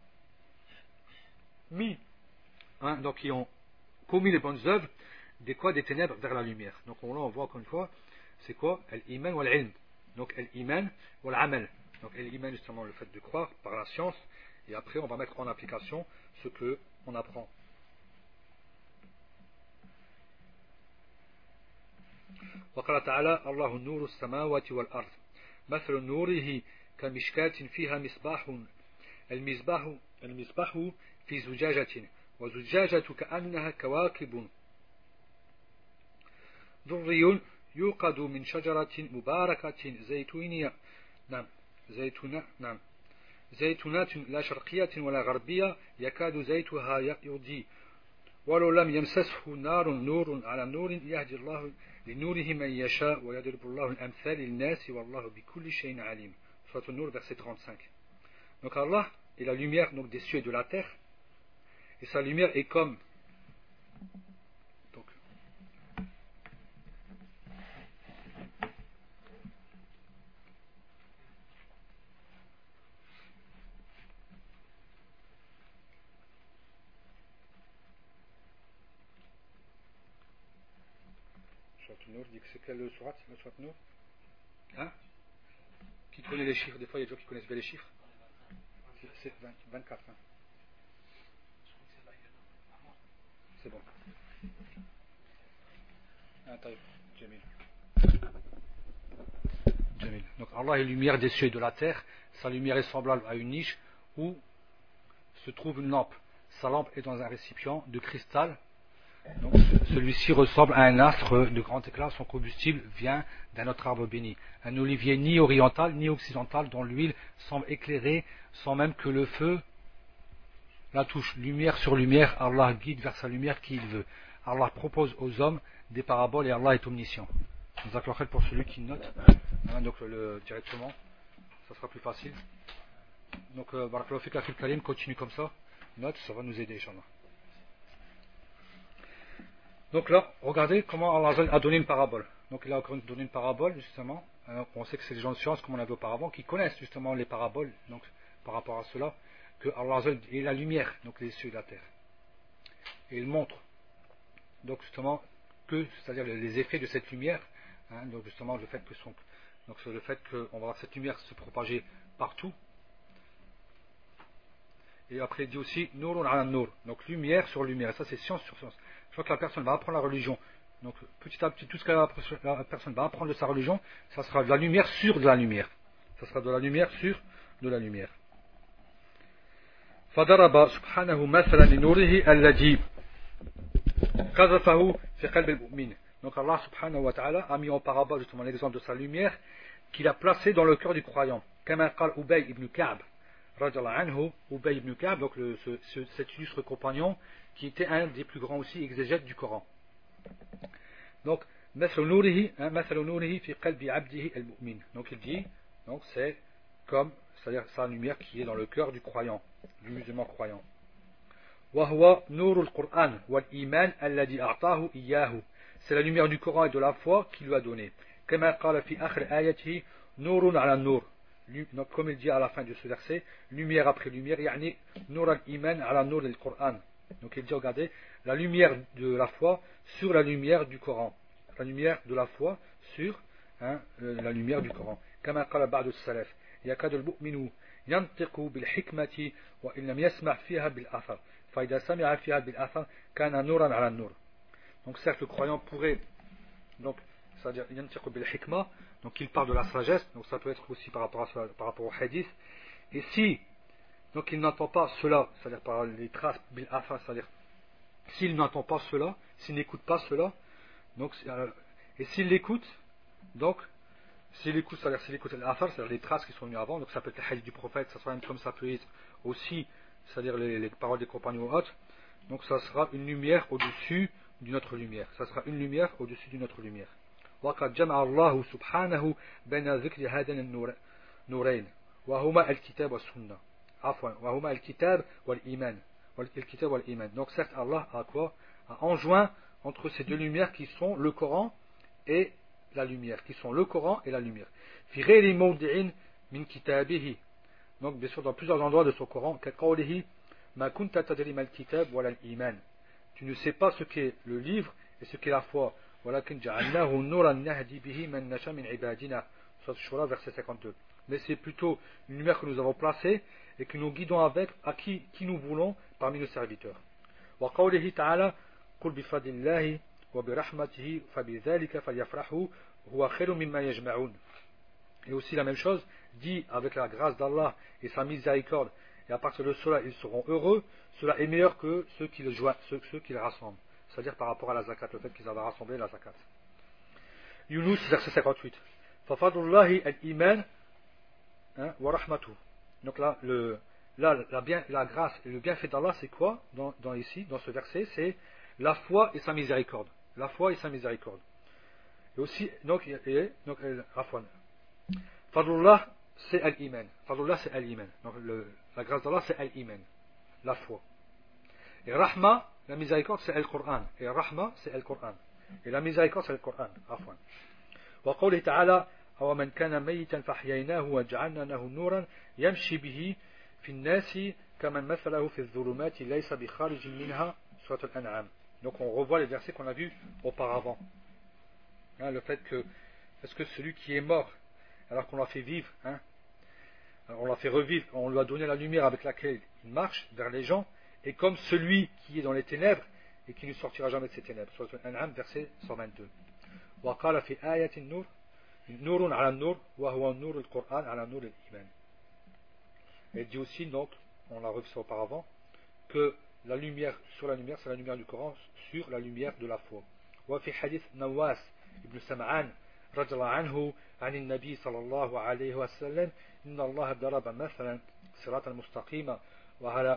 mis, donc qui ont commis les bonnes œuvres, des ténèbres vers la lumière. Donc là on voit encore une fois, c'est quoi? Al-iman wal-ilm. Donc al-iman wal-amal. Donc al-iman justement le fait de croire par la science, et après on va mettre en application ce que on apprend. وقال تعالى الله نور السماوات والأرض مثل نوره كمشكاة فيها المصباح في زجاجة وزجاجة كأنها كواكب دري يوقد من شجرة مباركة زيتونة لا شرقية ولا غربية يكاد زيتها يضيء ولو لم يمسسه نور على نور يهدي الله لنوره من يشاء ويضرب الله الأمثال للناس والله بكل شيء عليم. Sourate An-Nur, verset 35. Donc Allah est la lumière donc, des cieux et de la terre, et sa lumière est comme donc, Nour dit que c'est quelle sourate, la sourate Nour? Qui connaît les chiffres? Des fois il y a des gens qui connaissent bien les chiffres. C'est 24. C'est bon. Jamil. Donc Allah est lumière des cieux et de la terre. Sa lumière est semblable à une niche où se trouve une lampe. Sa lampe est dans un récipient de cristal. Donc, celui-ci ressemble à un astre de grand éclat. Son combustible vient d'un autre arbre béni, un olivier ni oriental ni occidental dont l'huile semble éclairer sans même que le feu la touche. Lumière sur lumière, Allah guide vers sa lumière qui il veut. Allah propose aux hommes des paraboles et Allah est omniscient. Nous accordons pour celui qui note, donc directement, ça sera plus facile. Donc Barakallahu fik Akhil Karim, continue comme ça, note, ça va nous aider Inch'Allah. Donc là, regardez comment Allah a donné une parabole. Donc il a donné une parabole justement. Alors, on sait que c'est les gens de science, comme on avait auparavant, qui connaissent justement les paraboles. Donc par rapport à cela, que Allah est la lumière, donc les cieux et la terre. Et il montre, donc justement, c'est-à-dire les effets de cette lumière. Donc justement le fait qu'on va voir cette lumière se propager partout. Et après il dit aussi Nourun ala Nour, donc lumière sur lumière. Et ça c'est science sur science. Je crois que la personne va apprendre la religion. Donc petit à petit, tout ce que la personne va apprendre de sa religion, ça sera de la lumière sur de la lumière. Ça sera de la lumière sur de la lumière. فضرب سبحانه مثلا لنوره الذي قذفه في قلب المؤمن. Donc Allah subhanahu wa ta'ala a mis en parabole justement l'exemple de sa lumière qu'il a placé dans le cœur du croyant. Comme قال Ubay ibn Ka'b radiallahu anhu, Ubay ibn Ka'b, donc cet illustre compagnon qui était un des plus grands aussi exégètes du Coran. Donc مثل نوره في قلب عبده المؤمن. Donc il dit, donc c'est comme, c'est-à-dire sa lumière qui est dans le cœur du croyant, du musulman croyant. وهو نور القرآن والإيمان الذي أعطاه إياه. C'est la lumière du Coran et de la foi qu'il lui a donné. كما قال في آخر آياته نور على النور. Donc comme il dit à la fin de ce verset, lumière après lumière, يعني نور الإيمان على نور القرآن. Donc il dit, regardez, la lumière de la foi sur la lumière du Coran. La lumière de la foi sur la lumière du Coran. كما قال بعض السلف يكاد المؤمن ينطق بالحكمة وإن لم يسمع فيها بالأثر فإذا سمع فيها بالأثر كان نورا على النور. Donc certes le croyant pourrait, donc c'est-à-dire ينطق بالحكمة, donc il parle de la sagesse, donc ça peut être aussi par rapport au hadith, et si donc il n'entend pas cela, c'est-à-dire par les traces بالأثر, c'est-à-dire s'il n'entend pas cela, s'il n'écoute pas cela, donc et s'il l'écoute, donc s'il écoute, c'est-à-dire s'il écoute l'afar, c'est-à-dire les traces qui sont venues avant, donc ça peut être le hadith du prophète, ça sera comme ça peut être aussi, c'est-à-dire les paroles des compagnons ou autres, donc ça sera une lumière au-dessus d'une autre lumière, ça sera une lumière au-dessus d'une autre lumière. وقد جمع الله سبحانه بين ذكر هذين النورين وهما الكتاب والسنة عفوا وهما الكتاب والإيمان والكتاب والإيمان. Donc certes Allah a quoi, a enjoint entre ces deux lumières qui sont le Coran et la lumière, qui sont le Coran et la lumière. في غير موضع من كتابه. Donc bien sûr dans plusieurs endroits de son Coran, كقوله ما كنت تدري ما الكتاب ولا الإيمان. Tu ne sais pas ce qu'est le livre et ce qu'est la foi. ولكن جعلناه نورا نهدي به من نشاء من عبادنا. Sourate Shura verset 52. Mais c'est plutôt une lumière que nous avons placée et que nous guidons avec à qui nous voulons parmi nos serviteurs. وقوله تعالى قل بفضل الله وبرحمته فبذلك فليفرحوا هو خير مما يجمعون. Et aussi la même chose, dit avec la grâce d'Allah et sa miséricorde, et à partir de cela ils seront heureux, cela est meilleur que ceux qui le rassemblent. C'est-à-dire par rapport à la zakat, le fait qu'ils avaient rassemblé la zakat. Yunus, verset 58. Fafadullah al-iman wa rahmatuh. Donc là, la grâce et le bienfait d'Allah, c'est quoi ici, dans ce verset? C'est la foi et sa miséricorde. La foi et sa miséricorde. Et aussi, donc Afwan. Fadlullah, c'est al-iman. Fadlullah, c'est al-iman. Donc la grâce d'Allah, c'est al-iman. La foi. Et Rahma, la miséricorde, c'est al-Qur'an. Et Rahma, c'est al-Qur'an. Et la miséricorde, c'est al-Qur'an. Afwan. وقوله تعالى أومن كان ميتا فأحييناه وجعلنا له نورا يمشي به في الناس كمن مثله في الظلمات ليس بخارج منها سورة الأنعام. Donc on revoit les versets qu'on a vus auparavant. Le fait que, est-ce que celui qui est mort, alors qu'on l'a fait vivre, alors on l'a fait revivre, on lui a donné la lumière avec laquelle il marche vers les gens, et comme celui qui est dans les ténèbres et qui ne sortira jamais de ces ténèbres. Surat Al-An'am, verset 122. وقال في آية النور نور على النور وهو نور القرآن على نور الإيمان. Et dit aussi, donc, on l'a revu ça auparavant, que la lumière sur la lumière, c'est la lumière du Coran sur la lumière de la foi. وفي حديث نواس ابن سمعان رضي الله عنه عن النبي صلى الله عليه وسلم إن الله ضرب مثلا صراطا مستقيما وعلى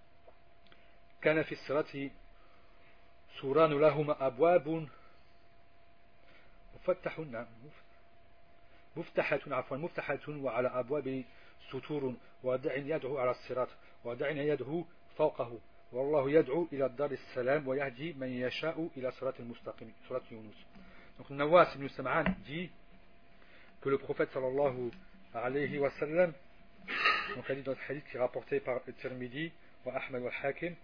كان في الصراط سوران لهما أبواب مفتحة وعلى أبواب ستور وداع يدعو على الصراط وداع يدعو فوقه والله يدعو إلى الدار السلام ويهدي من يشاء إلى صراط المستقيم. Surat Yunus. Donc Nawas ibn Sam'an dit que le prophète sallallahu alayhi wa sallam, donc a dit dans le hadith qui est rapporté par Tirmidhi wa Ahmad wa Hakim,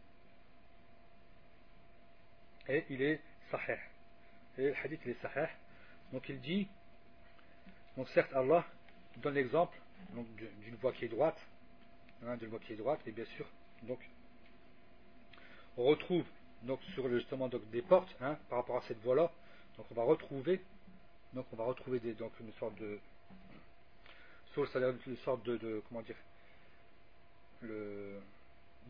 et il est sahih. Et le hadith il est sahih. Donc il dit, donc certes Allah donne l'exemple d'une voie qui est droite, d'une voie qui est droite, et bien sûr, donc on retrouve donc sur justement donc des portes, par rapport à cette voie-là, donc on va retrouver donc une sorte de une sorte de comment dire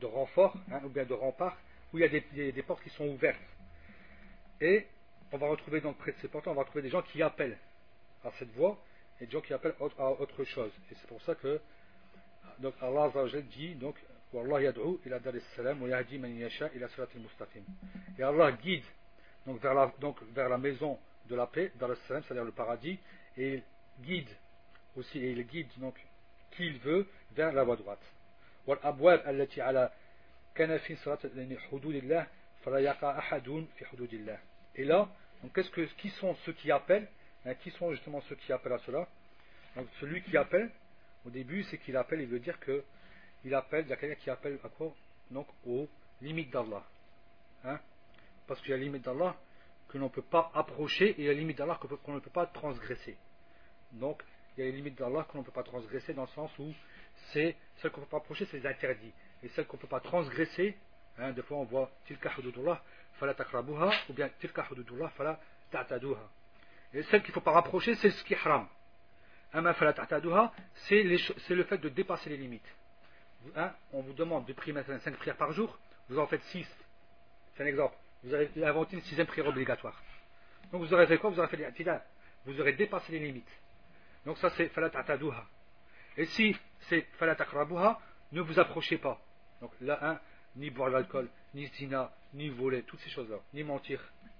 de renfort, hein, ou bien de rempart, où il y a des portes qui sont ouvertes. Et on va retrouver donc près de ces portes, on va retrouver des gens qui appellent à cette voie et des gens qui appellent à autre chose. Et c'est pour ça que donc Allah Azza wa Jal dit donc Wallah yad'u ila dar as-salam wa yahdi man yasha ila siratil mustaqim. Et Allah guide donc vers la maison de la paix, dar as-salam, c'est-à-dire le paradis, et il guide aussi, et il guide donc qui il veut vers la voie droite. Wal abwab allati ala kanafin sirat hududillah fala yaqa ahadun fi hududillah. Et là, donc qui sont ceux qui appellent, hein, qui sont justement ceux qui appellent à cela? Donc celui qui appelle, au début, c'est qu'il appelle, il veut dire que il y a quelqu'un qui appelle à quoi? Donc aux limites d'Allah. Hein? Parce qu'il y a les limites d'Allah que l'on ne peut pas approcher et il y a les limites d'Allah qu'on ne peut pas transgresser. Donc il y a les limites d'Allah que l'on ne peut pas transgresser dans le sens où c'est celles qu'on ne peut pas approcher, c'est les interdits. Et celles qu'on ne peut pas transgresser, hein, des fois on voit tilka hududullah fala takrabuha ou bien tilka hududullah fala ta'taduha. Et celles qu'il ne faut pas rapprocher, c'est ce qui est haram. Amma fala ta'taduha, c'est le fait de dépasser les limites. Hein, on vous demande de prier maintenant 5 prières par jour, vous en faites 6. C'est un exemple. Vous avez inventé une 6e prière obligatoire. Donc vous aurez fait quoi? Vous aurez fait l'i'tidal. Vous aurez dépassé les limites. Donc ça c'est fala ta'taduha. Et si c'est fala takrabuha, ne vous approchez pas. Donc là, hein, ni boire de l'alcool, ni zina, ni voler, toutes ces choses-là, ni mentir.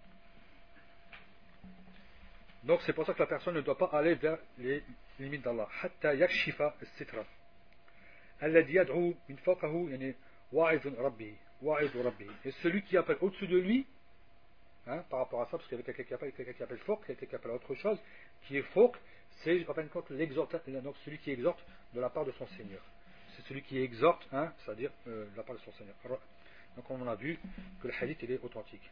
Donc c'est pour ça que la personne ne doit pas aller vers les limites d'Allah. Hatta yakshifa as-sitra. Alladhi yad'u min fawqahu yani wa'idun rabbi, wa'idu rabbi. Et celui qui appelle au-dessus de lui, hein, par rapport à ça, parce qu'il y avait quelqu'un qui appelle fawq, quelqu'un qui appelle autre chose, qui est fawq, c'est en fin de compte donc celui qui exhorte de la part de son Seigneur. C'est celui qui exhorte, hein, c'est-à-dire de la part de son Seigneur. Donc on a vu que le hadith il est authentique.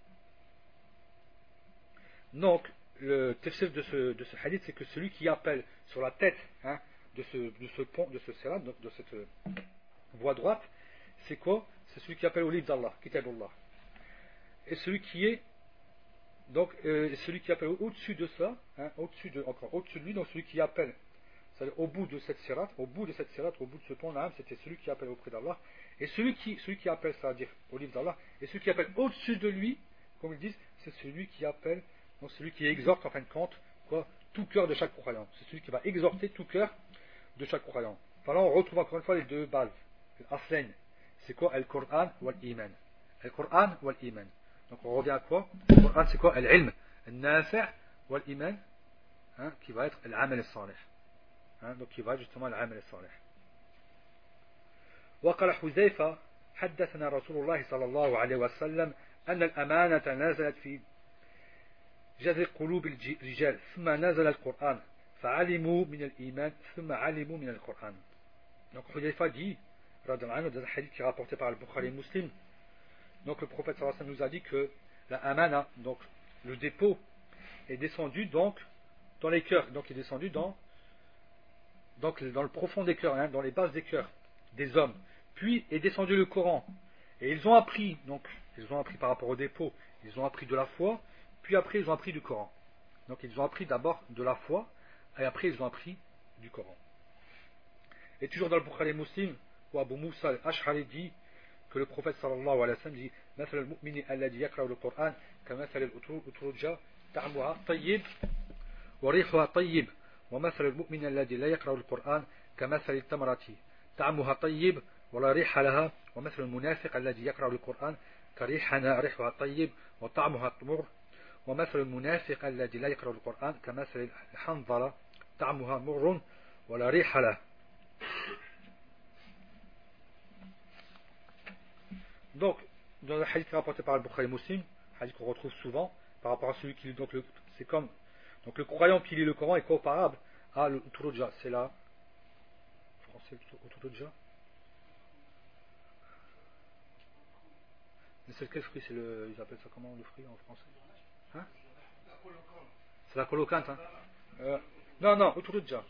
Donc le tafsir de ce hadith, c'est que celui qui appelle sur la tête, hein, de ce pont, de ce sirat, donc de cette voie droite, c'est quoi? C'est celui qui appelle au livre d'Allah, Kitabullah. Et celui qui est donc celui qui appelle au-dessus de ça, hein, au-dessus de lui, donc celui qui appelle, c'est-à-dire au bout de cette sirat, au bout de ce pont là, c'était celui qui appelle auprès d'Allah. Et celui qui appelle, c'est-à-dire au livre d'Allah, et celui qui appelle au-dessus de lui, comme ils disent, c'est celui qui appelle, donc celui qui exhorte en fin de compte, quoi, tout cœur de chaque croyant. C'est celui qui va exhorter tout cœur de chaque croyant. Voilà, on retrouve encore une fois les deux bases. L'aslain, c'est quoi? Al-Qur'an ou al-Iman. Al-Qur'an ou al-Iman. Donc on revient à quoi? Le Qur'an c'est quoi? Al-Ilm, al-Nafi' ou al-Iman, hein, qui va être al-Amal al-Salih. Hein, donc qui va être justement al-Amal al-Salih. وقال حذيفة حدثنا رسول الله صلى الله عليه وسلم أن الأمانة نزلت في جذر قلوب الرجال ثم نزل القرآن فعلموا من الإيمان ثم علموا من القرآن. Donc Hudayfa dit, dans un hadith qui est rapporté par le Bukhari et Muslim, donc le prophète sallallahu alayhi wa sallam nous a dit que la amana, donc le dépôt, est descendu donc dans les cœurs, donc il est descendu dans le profond des cœurs, hein, dans les bases des cœurs des hommes. Puis est descendu le Coran. Et ils ont appris par rapport au dépôt, ils ont appris de la foi, puis après ils ont appris du Coran. Donc ils ont appris d'abord de la foi, et après ils ont appris du Coran. Et toujours dans le Bukhari Muslim, où Abu Moussa al-Ash'ari dit que le prophète sallallahu alayhi wa sallam dit مثل المؤمن الذي يقرأ القرآن كمثل الأترجة طعمها طيب وريحها طيب ومثل المؤمن الذي لا يقرأ القرآن كمثل التمرة طعمها طيب ولا ريح لها ومثل المنافق الذي يقرأ القرآن كريحنا ريحها طيب وطعمها مر ومثل المنافق الذي لا يقرأ القرآن كمثل الحنظلة طعمها مر ولا ريح له. Donc, dans le hadith rapporté par le Bukhari Muslim, hadith qu'on retrouve souvent, par rapport à celui qui lit, donc c'est comme donc le croyant qui lit le Coran est comparable à l'Uturudja, c'est là, français l'Uturudja. Mais c'est quel fruit? Ils appellent ça comment le fruit en français? Hein? C'est la colocante, hein? Non, Uturudja.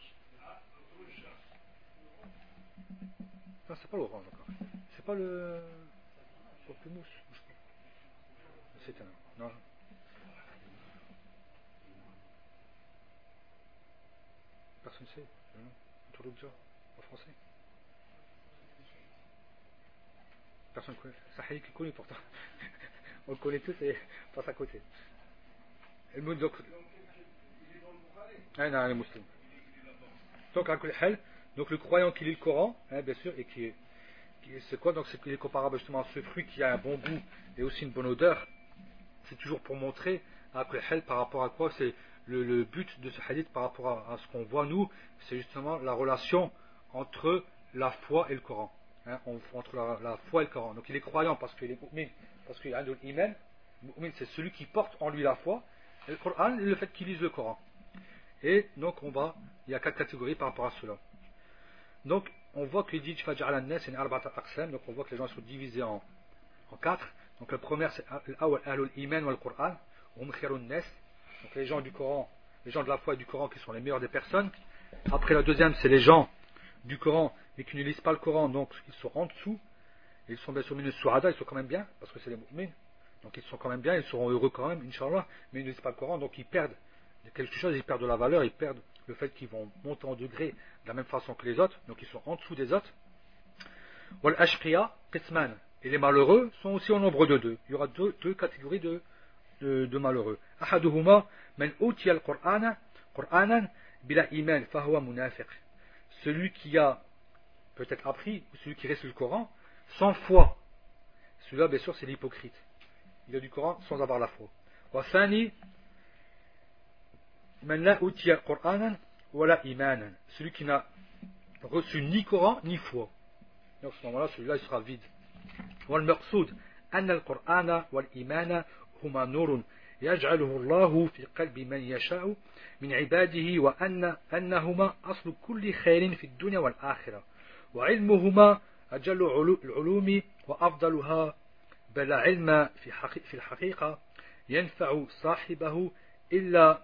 Non, c'est pas l'orange encore. C'est pas le mousse. C'est un. Non. Personne ne sait. Non. Uturudja en français. personne connaît. C'est un hadith qui est connu pourtant. On le connaît tous et passe à côté. Donc, non, les musulmans. Donc le croyant qui lit le Coran, bien sûr, et c'est quoi? Donc c'est qu'il est comparable justement à ce fruit qui a un bon goût et aussi une bonne odeur. C'est toujours pour montrer par rapport à quoi c'est le but de ce hadith par rapport à ce qu'on voit nous, c'est justement la relation entre la foi et le Coran. Entre la foi et le Coran. Donc il est croyant parce qu'il est mu'min, parce qu'il y a un iman. Mu'min, c'est celui qui porte en lui la foi. Et le Coran, le fait qu'il lise le Coran. Et donc il y a 4 catégories par rapport à cela. Donc on voit qu'il dit donc on voit que les gens sont divisés en 4. Donc le premier c'est Ahlul Iman wal Qur'an, donc les gens du Coran, les gens de la foi et du Coran qui sont les meilleurs des personnes. Après la deuxième c'est les gens du Coran mais qui ne lisent pas le Coran, donc ils sont en dessous. Ils sont bien sûr minus su'ada, ils sont quand même bien parce que c'est les mu'min. Donc ils sont quand même bien, ils seront heureux quand même, Inch'Allah, mais ils ne lisent pas le Coran, donc ils perdent quelque chose, ils perdent de la valeur, ils perdent le fait qu'ils vont monter en degré de la même façon que les autres, donc ils sont en dessous des autres. Wal ashqiya qisman, et les malheureux sont aussi au nombre de 2. Il y aura deux catégories de malheureux. Ahaduhuma man utiya al-Qur'anan bila iman fahuwa munafiq. Celui qui a peut-être appris, ou celui qui reste le Coran sans foi. Celui-là, bien sûr, c'est l'hypocrite. Il a du Coran sans avoir la foi. Wa thani man la utiya Qur'anan wala imanan. Celui qui n'a reçu ni Coran ni foi. Donc à ce moment-là, celui-là, il sera vide. Wal maqsoud anna al-Qur'ana wal imana huma nurun يجعله الله في قلب من يشاء من عباده وأنهما أصل كل خير في الدنيا والآخرة وعلمهما أجل العلوم وأفضلها بل علم في الحقيقة ينفع صاحبه إلا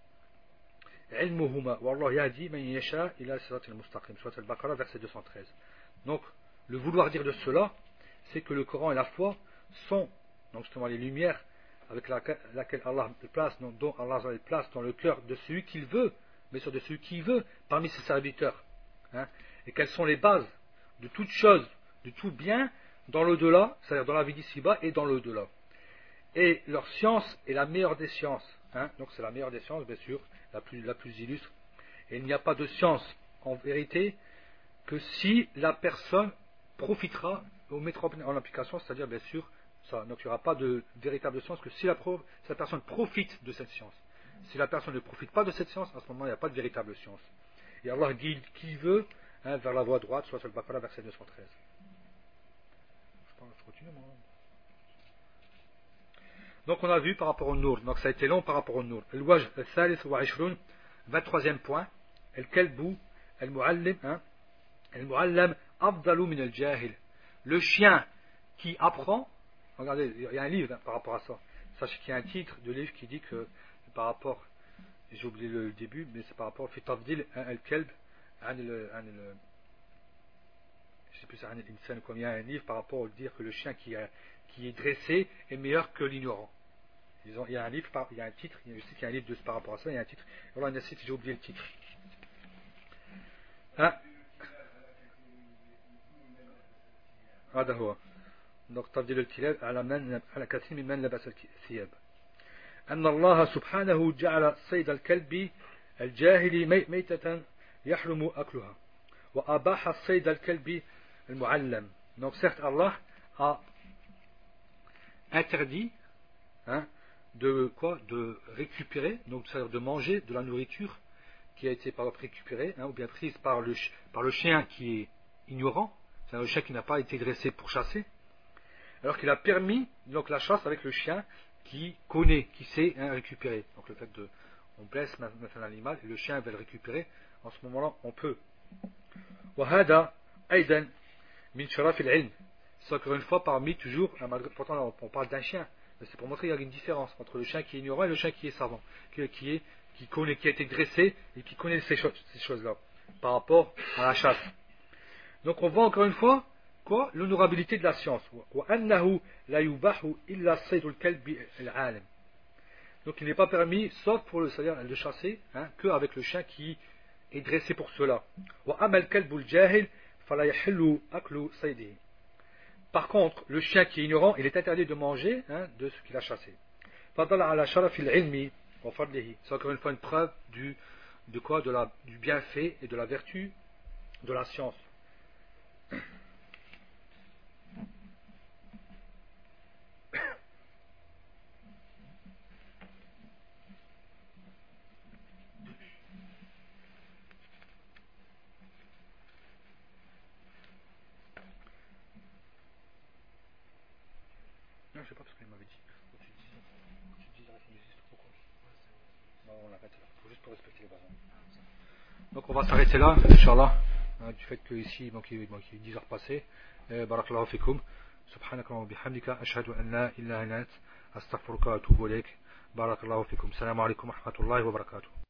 علمهما والله يهدي من يشاء إلى صراط المستقيم. Sourate Al-Baqarah, verset 213. Donc le vouloir dire de cela, c'est que le Coran et la foi sont donc justement les lumières avec laquelle Allah place, dont Allah place dans le cœur de celui qu'il veut, mais sur de celui qui veut parmi ses serviteurs. Et quelles sont les bases de toute chose, de tout bien dans l'au-delà, c'est-à-dire dans la vie d'ici-bas et dans l'au-delà. Et leur science est la meilleure des sciences. Donc c'est la meilleure des sciences, bien sûr, la plus illustre. Et il n'y a pas de science, en vérité, que si la personne profitera ou mettra en application, c'est-à-dire, bien sûr, ça. Donc il n'y aura pas de véritable science que si la personne profite de cette science. Si la personne ne profite pas de cette science, à ce moment il n'y a pas de véritable science. Et Allah guide qui veut vers la voie droite, soit sur le Baqarah, verset 213. Je continue moi. Donc on a vu par rapport au Nour, donc ça a été long par rapport au Nour. Al-Wajh al-Thalith wa 23e point. Al-Kalbu al-Muallim al-Muallam afdalu min al-Jahil. Le chien qui apprend. Regardez, il y a un livre par rapport à ça. Sachez qu'il y a un titre de livre qui dit que par rapport, j'ai oublié le début, mais c'est par rapport fi tafdil al-kalb je sais plus, il y a un livre par rapport à dire que le chien qui est dressé est meilleur que l'ignorant. Il y a un livre, il y a un titre, je sais qu'il y a un livre par rapport à ça, il y a un titre. Alors j'ai oublié le titre. هذا هو. Donc تفضيل الكلاب على كثير ممن لبس الثياب. أن الله سبحانه جعل صيد الكلب الجاهلي ميتة يحرم أكلها وأباح صيد الكلب المعلم. Donc certes Allah a interdit de récupérer, donc c'est-à-dire de manger de la nourriture qui a été par exemple récupérée ou bien prise par le chien qui est ignorant, c'est-à-dire le chien qui n'a pas été dressé pour chasser. Alors qu'il a permis donc la chasse avec le chien qui connaît, qui sait récupérer. Donc le fait on blesse maintenant l'animal et le chien va le récupérer, en ce moment-là on peut. وهذا أيضا من شرف العلم. C'est encore une fois parmi toujours, pourtant on parle d'un chien, mais c'est pour montrer qu'il y a une différence entre le chien qui est ignorant et le chien qui est savant, qui connaît, qui a été dressé et qui connaît ces choses-là par rapport à la chasse. Donc on voit encore une fois l'honorabilité de la science. Donc il n'est pas permis, sauf pour c'est-à-dire de chasser, qu'avec le chien qui est dressé pour cela. Par contre, le chien qui est ignorant, il est interdit de manger de ce qu'il a chassé. فضل على شرف العلم وفضله. C'est encore une fois une preuve de quoi, du bienfait et de la vertu de la science. Non, je sais pas parce qu'il m'avait dit. Tu dis arrête de musique, pourquoi? Non, on l'arrête là. Il faut juste pour respecter les bazars. Donc on va s'arrêter là, Inch'Allah, du fait que ici, donc, il est 10 heures passées. Barakallahu fikum. سبحانك وبحمدك أشهد أن لا إله إلا أنت أستغفرك وأتوب إليك بارك الله فيكم السلام عليكم ورحمة الله وبركاته